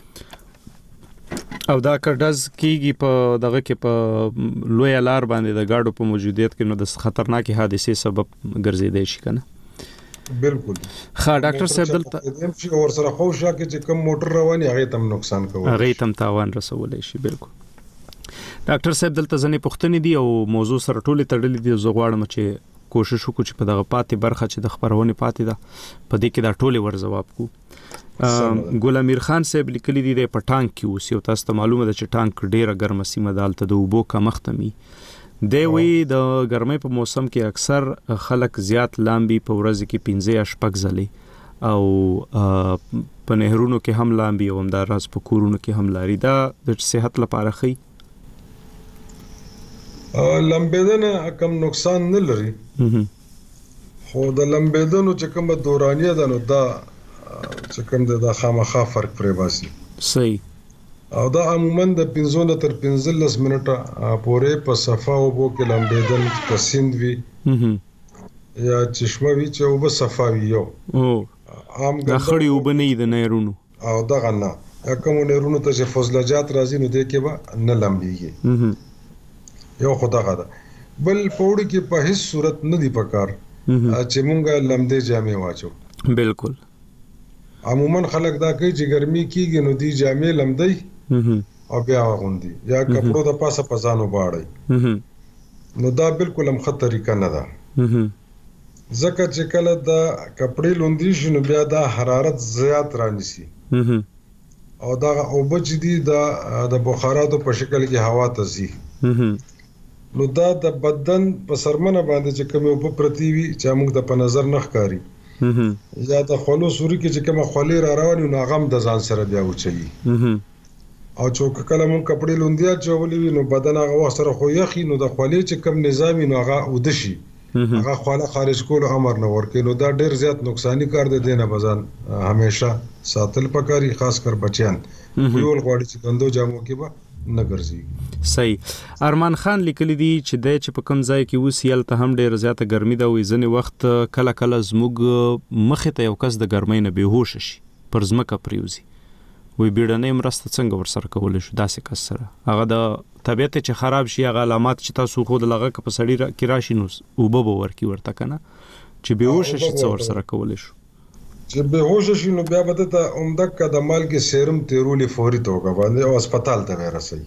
او دا کډز کیږي په دغه کې په لوی لار باندې د گاډو په موجودیت کې نو د خطرناکي حادثې سبب ګرځیدای شي کنه. بالکل. ښه ډاکټر صاحب دلته اور سره خو شا کې چې کوم موټر رواني هغه تم نقصان کوي، هغه تم تاوان رسولای شي. بالکل. ډاکټر صاحب دلته ځنې پوښتنې دي او موضوع سره ټولې تړلې دي. زه غواړم چې کوشش وکړو چې په دغه پاتې برخه چې د خبرونه پاتې ده په دې کې دا ټولې ور جواب کو. ګل امیر خان صاحب لیکلي دي د پټانک کې اوس یو تاسو ته معلومه ده چې ټانک ډیره ګرمه سیمه دالته د اوبو کمښت می دی وی د ګرمۍ په موسم کې اکثر خلک زیات لامبي په ورځ کې 15 یا 16 ځلې او په نهرونو کې هم لامبي او همدار راز په کورونو کې هم لاري. دا د صحت لپاره ښه لمبیدنه کم نقصان نه لري، خو د لمبیدنو چې کوم دورانیه ده نو دا چې کوم د خامخا فرق پرې باسي. صحیح. او دا عموما د 15 تر 15 منټه پورې په صفا او بو کې لمبېدل کسیند وی یا چشمه وی چې او په صفا وی یو عام د خړی وبنې د نهرونو او دغه نه کوم نهرونو ته چې فضلجات راځي نو د کې به نه لمبيږي یو خدای دا بل پوړ کې په هیڅ صورت نه دی پکار چې مونږه لمدې جامې واچو بالکل عموما خلک دا کوي چې ګرمي کیږي نو دی جامې لمدې او بیا غوندي یا کپړو د پاسه پزانو باړي نو دا بالکل هم خطر طریقه نه ده ځکه چې کله دا کپړې لوندي شنو بیا دا حرارت زیات رانیسي او دا او بچ دي د بخاراتو په شکل کې هوا ته ځي نو دا د بدن په سرمنه باندې چې کوم په پرتی وي چې موږ د په نظر نه ښکاری یا د خلو سوري کې چې کوم خولي را رواني نو غم د ځان سره بیا وچي او چې کله موږ کپړې لوندیا چولې نو بدن هغه سره خو یخي نو د خولي چې کوم نظامي نو هغه ودشي هغه خواله خارج کول امر نه ورکې نو دا ډیر زیات نقصانی کار دی دینه بزن همیشه ساتل پکاري خاص کر بچیان یو غواړي چې دندو جامو کې به نه ګرځي صحیح ارمان خان لیکلی دی چې د چ په کم ځای کې وسیل ته هم ډیر زیاته ګرمي دا وې ځنې وخت کله کله زموږ مخه ته یو کس د ګرمۍ نه بهوش شي پر زمکه پریوزي وې بیړنۍ مرسته څنګه ورسره کول شو داسې کس سره هغه د طبيعت چې خراب شي هغه علامات چې تاسو خود لغه په سړی کې راشي نو وبو ورکی ورته کنه چې بهوش شي څو ورسره کول شو چې بهوش شي نو بیا به ته عمده کدمال کې سیروم تیرولې فوري توګه باندې او هسپتال ته ورسي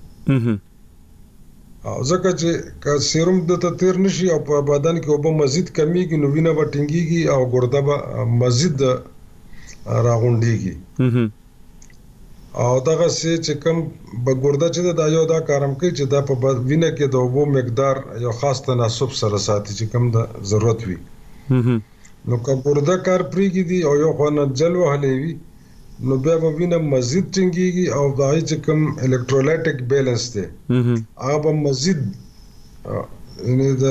او ځکه چې سیروم د تیر نشي او په بدن کې وب مزید کمیږي نو وینه وټینګيږي او ګرده به مزید راغونډيږي او دغه سي چې کوم بګورده چې دا یو دا کارم کوي چې دا په وینه کې د اوبو مقدار یو خاص تناسب سره ساتي چې کوم د ضرورت وي نو که ګورده کار پریږي دي او یو خو نه جلو هلوي نو بیا به وینه مزید ټینګيږي او دا چې کوم الکترولایټیک بیلانس دی هغه به مزید یعنی د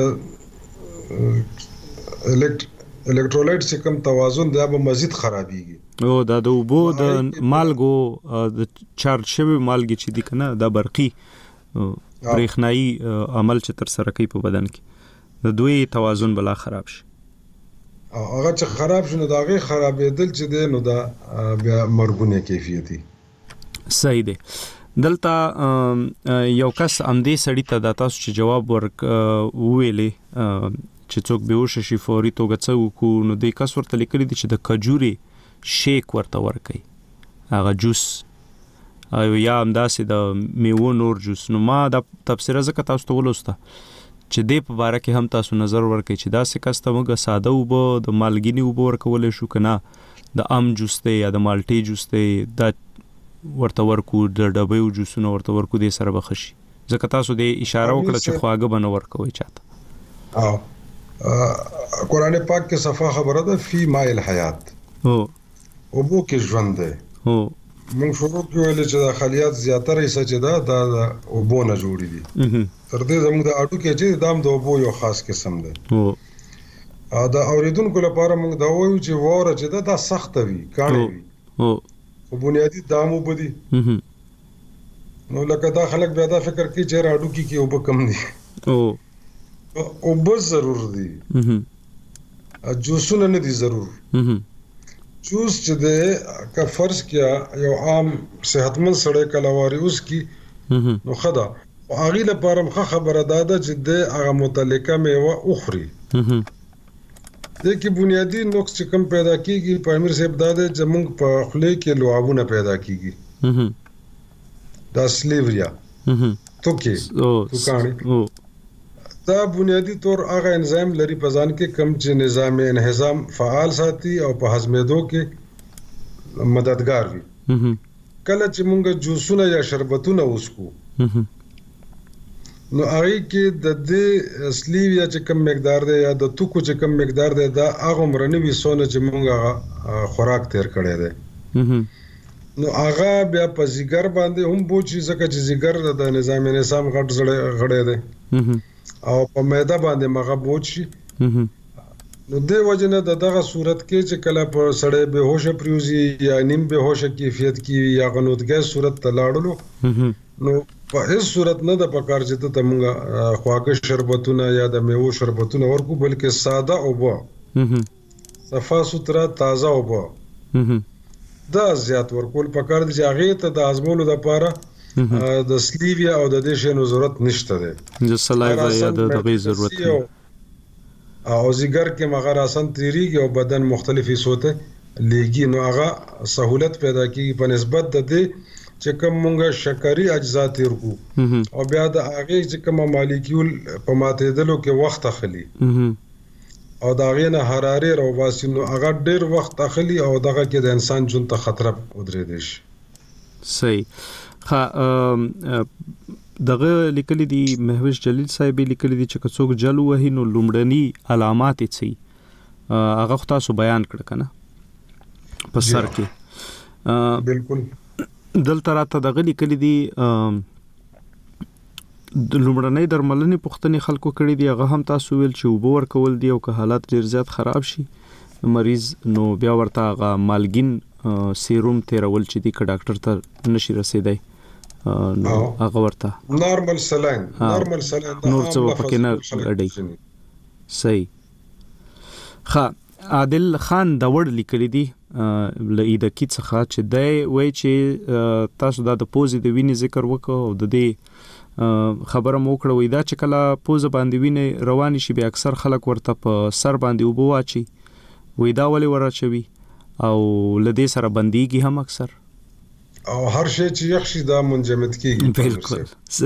الکترولایټ چې کوم توازن دی به مزید خرابيږي او دا د اوبو د مالګو د چارج شوی مالګي چې دي کنه دا برقي برېښنايي عمل چې تر سره کوي په بدن کې د دوی توازن بلا خراب شي هغه چې خراب شنو دا غي خرابېدل چې دی نو دا بیا مرګونه کیفیتي صحیح دی دلته یو کس امدې سړی ته د تاسو چې جواب ورک ویلې چې څوک بهوش شي فوري توګه څو کو نو د کس ورته لیکلي دي چې د کجوري شیک ورته ورکي هغه جوس او یا همداسې د میوه نور جوس نو ما د تفسیر زکه تاسو ته ولوسته چې د په باره کې هم تاسو نظر ورکړئ چې دا څه کسته موږ ساده وبو د مالګینی وبو ورکول شو کنه د ام جوس ته یا د مالټي جوس ته دا ورته ورکو د ډبیو جوسونو ورته ورکو د سره بخشي ځکه تاسو د اشاره وکړه چې خواږه بنو ورکوي چاته قرآن پاک کې صفه خبره ده فی ماء الحیات او بو کې ژوند ده موږ شروع کړل چې د خلیات زیاتره حصہ چې دا د اوبو نه جوړې دي تر دې زموږ د اټو کې چې دام د اوبو یو خاص قسم ده دا اوریدونکو لپاره موږ دا وایو چې وره چې دا سخت وي کاڼي وي او بنیادی دامو بدی نو لکه دا خلک بیا دا فکر کوي چې راډو کې اوبو کم دي اوبو ضرور دي جوسونه نه دي ضرور جوس چې ده که فرض کیا یو عام صحتمند سړی کلاواري اوس کی نو خدا او هغه لپاره مخه خبره ده چې د هغه متعلقه میوه اخري د کی بنیادی نقص چې کم پیدا کیږي په امیر صاحب ده چې موږ په خله کې لوابونه پیدا کیږي دا سلیوریا تو کانی دا بنیادی طور هغه انزیم لري په ځان کې کم چې نظام انهضام فعال ساتي او په هضمېدو کې مددگار وي کله چې مونږ جوسونه یا شربتونه وسکو نو هغه کې د دې اصلي یا چې کم مقدار دی یا د توکو چې کم مقدار دی دا هغه مرنوي سونه چې مونږه خوراک تیر کړی دی نو هغه بیا په زیګر باندې هم بوچي ځکه چې زیګر د نظام انهضام غړ دی او په معده باندې مغه بوچ شي نو د وجنه دغه صورت کې چې کله په سړی به هوش پریوزي یا نیم به هوش کیفیت کې یا غنودګۍ صورت تلاړلو نو په هیڅ صورت نه د پکار چې ته موږ خواږه شربتونه یا د میوه شربتونه ورکو بلکې ساده اوبه صفا سوتره تازه اوبه دا زیات ورکول پکار دي چې هغه ته د ازمولو لپاره د سلیویا او د دې شنو ضرورت نشته ده د سلایوا یا د دغه ضرورت او زیګر کې مغه راسن تیریږي او بدن مختلفي صوته لګي نو هغه سہولت پیدا کیږي په نسبت د دې چې کوم مونږه شکري اجزا تیر کو او بیا د هغه چې کوم مالیکول په ماتېدلو کې وخت اخلي او دا غینه حراري رو واسي نو هغه ډیر وخت اخلي او دغه کې د انسان جون ته خطر ودرې دي صحیح دغه لیکلي دي مهوش جلیل صاحب لیکلي دي چې څوک جلو وهي نو لومړني علامات یې سي هغه خو تاسو بیان کړ کنه په سر کې بالکل دلته راته دغه لیکلي دي د لومړنۍ درملنې پوښتنې خلکو کړې دي هغه هم تاسو ویل چې وبو ورکول دي او که حالات ډیر زیات خراب شي مریض نو بیا ورته هغه مالګین سیروم تیرول چې دی که ډاکټر ته نشي رسیدای نو هغه ورته نورمال سلاین نور څه پکې نه لړۍ صحیح عادل خان د وړ لیکلي دي لید کی څخه چې دی وای چې تاسو د پوزې د وینې ذکر وکړو او د دې خبره مو کړو وای دا چې کله پوزه باندې وینې روان شي به اکثر خلک ورته په سر باندې وبو واچي وای دا ولې ورچوي او لدې سره بنديږي هم اکثر او هر شی چې یخ شي دا منجمد کیږي بالکل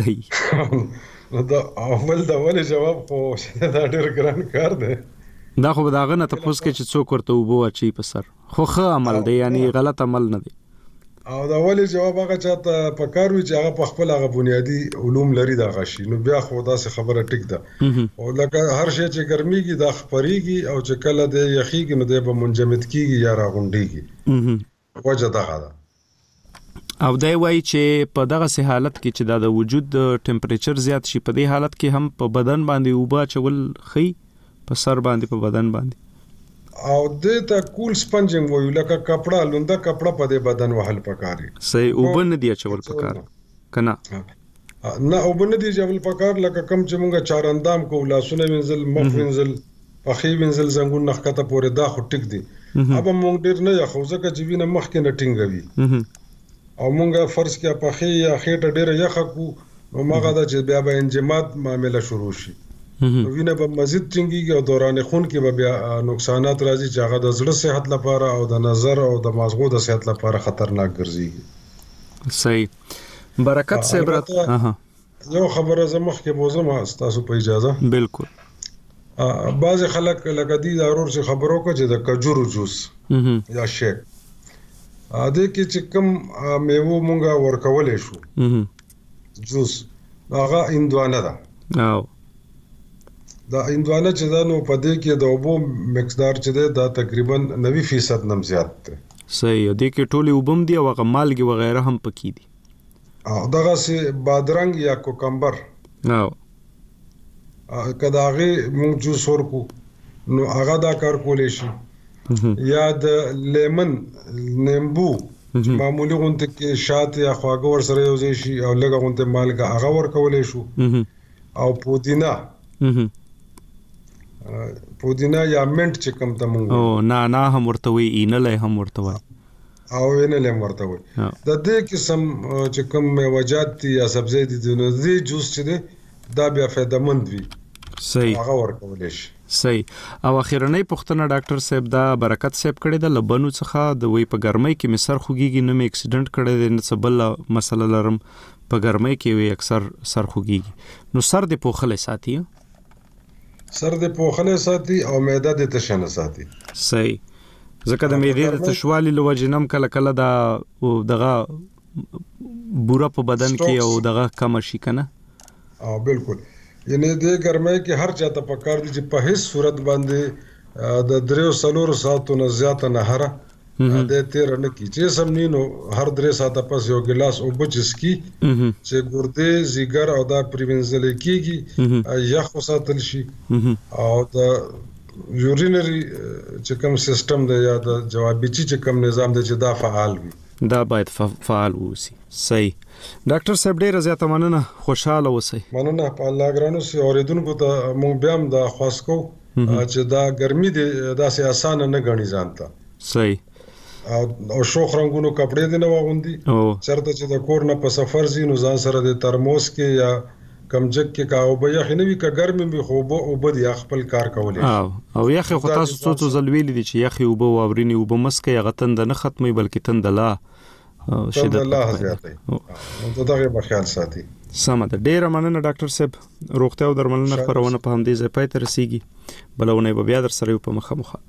صحیح نو دا اول جواب خو دا ډېر ګران کار دی دا خو داغه نه تاسو کې چې څوک ورته وبو اچي په سر خو ښه عمل دی یعنی غلط عمل نه دی او دا ولې جواب هغه چاته پکار وي چې هغه په خپل هغه بنیادی علوم لري دا غشي نو بیا خو دا څه خبره ټیک ده او لکه هر شی چې ګرميږي دا خبريږي او چې کله د یخيږي نو د به منجمد کیږي یا راغونډيږي وجه دا ده او دا وایي چې په دغه سه حالت کې چې د وجود ټمپریچر زیات شي په دې حالت کې هم په بدن باندې وبا چول خي په سر باندې په بدن باندې او د ته کول سپنجینګ وایو لکه کپڑا لوندا کپڑا په دې بدن وهل پکاري صحیح وبن دی چول پکار کنه نه وبن دی چول پکار لکه کم چې مونږه چارندام کو لاسونه وینځل مخ وینځل پخې وینځل زنګون نخکته پورې دا خو ټیک دی اب مونږ ډیر نه یخو ځکه چې وینه مخ کې نه ټینګوي او مونږه فرض کې پخې یا خېټه ډیر یخ کو نو ماغه دا چې بیا به انجماد معاملې شروع شي وینه به مزید ټینګيږي او دوران خون کې به بیا نقصانات راځي چې هغه د زړه صحت لپاره او د نظر او د مازغو د صحت لپاره خطرناک ګرځي صحیح برکت صاحب راته یو خبره زمخ کې بوزم تاسو په اجازه بالکل بعض خلک لکه دي ضرور چې خبرو کوي چې د کجورو جوس یا شیک اده کې چې کوم میوه مونږه ورکولې شو جوس هغه اندوانه ده او دا اندوانه چې دا نو په دې کې د اوبو مقدار چې دا تقریبا 90% نم زیات ده صحیح دی کې ټولي وبم دی او غمالګي وغیرہ هم پکې دي او دغه سي بادرنګ یا کوکمبر نو کداغه مونږ جوس ورکو نو هغه دا کار کولې شي یا د لیمن نیمبو معمولی غونته کې شات یا خواږه ور سره یوځي شي او لږه غونته مالګه هغه ورکولې شو او پودینا یا منټ چې کوم ته مونږ او نه هم ورته وي اینلې هم ورته وي او اینلې هم ورته وي د دې قسم چې کوم میوه‌جات یا سبزی دي نو دې جوس چې دی دا بیا فایده‌مند وي صحیح هغه ورکولې شي صحیح او اخیرنۍ پوښتنه ډاکټر صاحب دا برکت صاحب کړی د لبنو څخه د وی په ګرمۍ کې مسر خوږیږي نو می اکسیډنټ کړی دی نه بل مسله لرم په ګرمۍ کې وی اکثر سر خوږیږي نو سر د پوخلې ساتي سر د پوخلې ساتي او معده د تشنه ساتي صحیح ځکه د معدې د تشوالي لوجنم کله کله دا دغه بوره په بدن کې او دغه کم شي کنه او بالکل یعنی د ګرمۍ کې هر چاته پکار دي چې په هیڅ صورت باندې د 3 ساعتو نه زیاته نه هره د تیر نه کی چې سمنینو هر 3 ساعته پس یو ګلاس او بچس کی چې ګردې زیګر او دا پریوینزل کیږي یا خو ساتل شي او د یورینری چې کوم سیستم دی یا د جوابي چې کوم نظام دی چې دا فعال وي دا باید فعال وسی. صحیح ډاکټر صاحب ډیر زیاته مننه، خوشاله اوسئ. مننه په الله ګرانو سي اوریدونکو ته مونږ بیا هم دا خواست کوو چې دا ګرمي دی داسې اسانه نه غني ځانته. صحیح او شوخ رنگونو کپڑے دی نه واغوندي چرته چې د کور نه په سفر زی نو ځان سره د ترموس کې یا کمجک کې کاو به یخ نه وی ک ګرمي به خو او بد یا خپل کار کولې او یخ خو تاسو څو زلویل دي چې یخ او به واورینی او به مسکه غتن د نه ختمي بلکې تند لا شدت الله زیاتې نو دغه په خیال ساتي. سمه ده، ډیره مننه ډاکټر صاحب. روغتیا او درملنه خبرونه په همدې ځای پای ته رسیږي، بلونه به بیا در سره په مخه.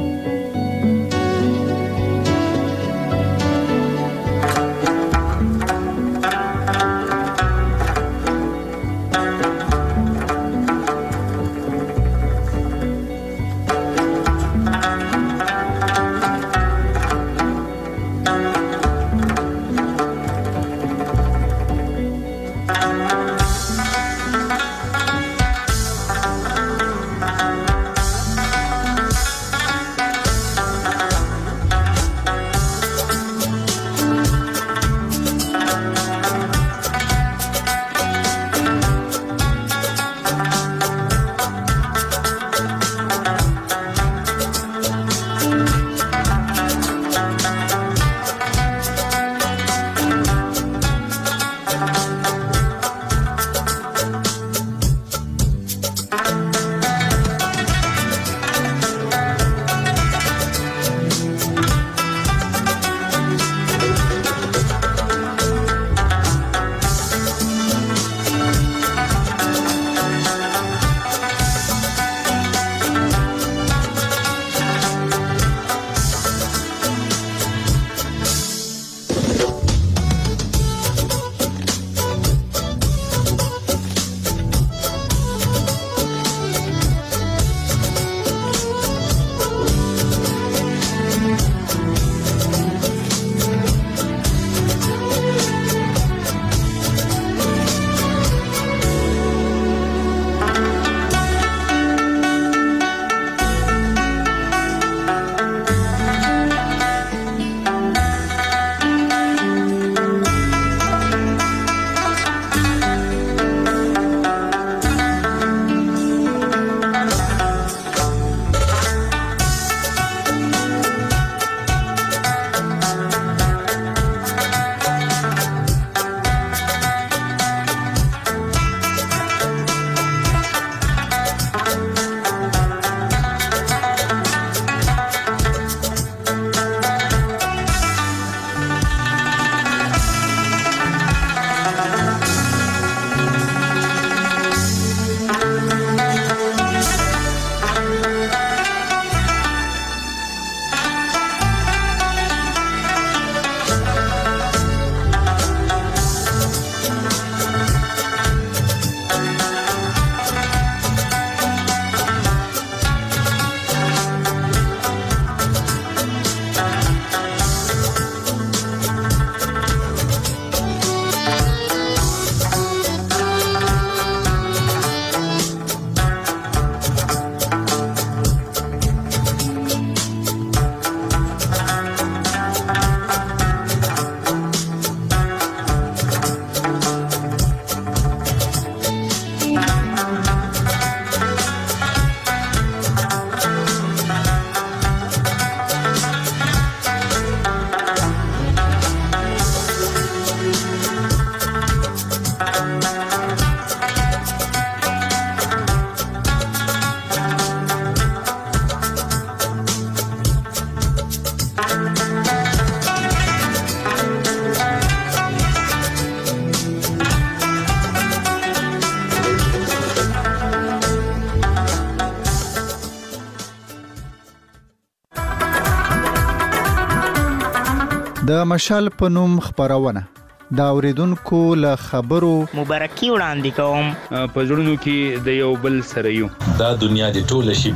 د مشال په نوم خبرونه دا اوریدونکو له خبرو مبارکي وړاندې کوم. په ژوندونو کې د یو بل سره یو دا دنیا د ټوله شي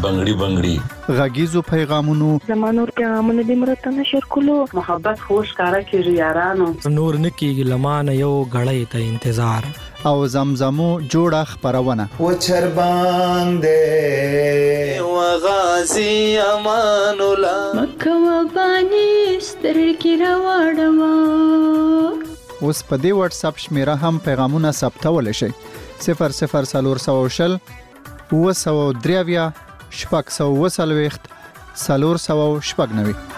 بنگړي غږیزو پیغامونو زمانور پیغامونه د مرته نشر کولو محبت خوش کارا کیږي یارانو نور نکیږي لمانه یو غړې ته انتظار او زمزمو جوړه خبرونه و چرباندې و غازی امان الله مکه و بانی سترګې راوړما. اوس په دې واتس اپ شمیره هم پیغامونه ثبتول شي 00420 903 440 490.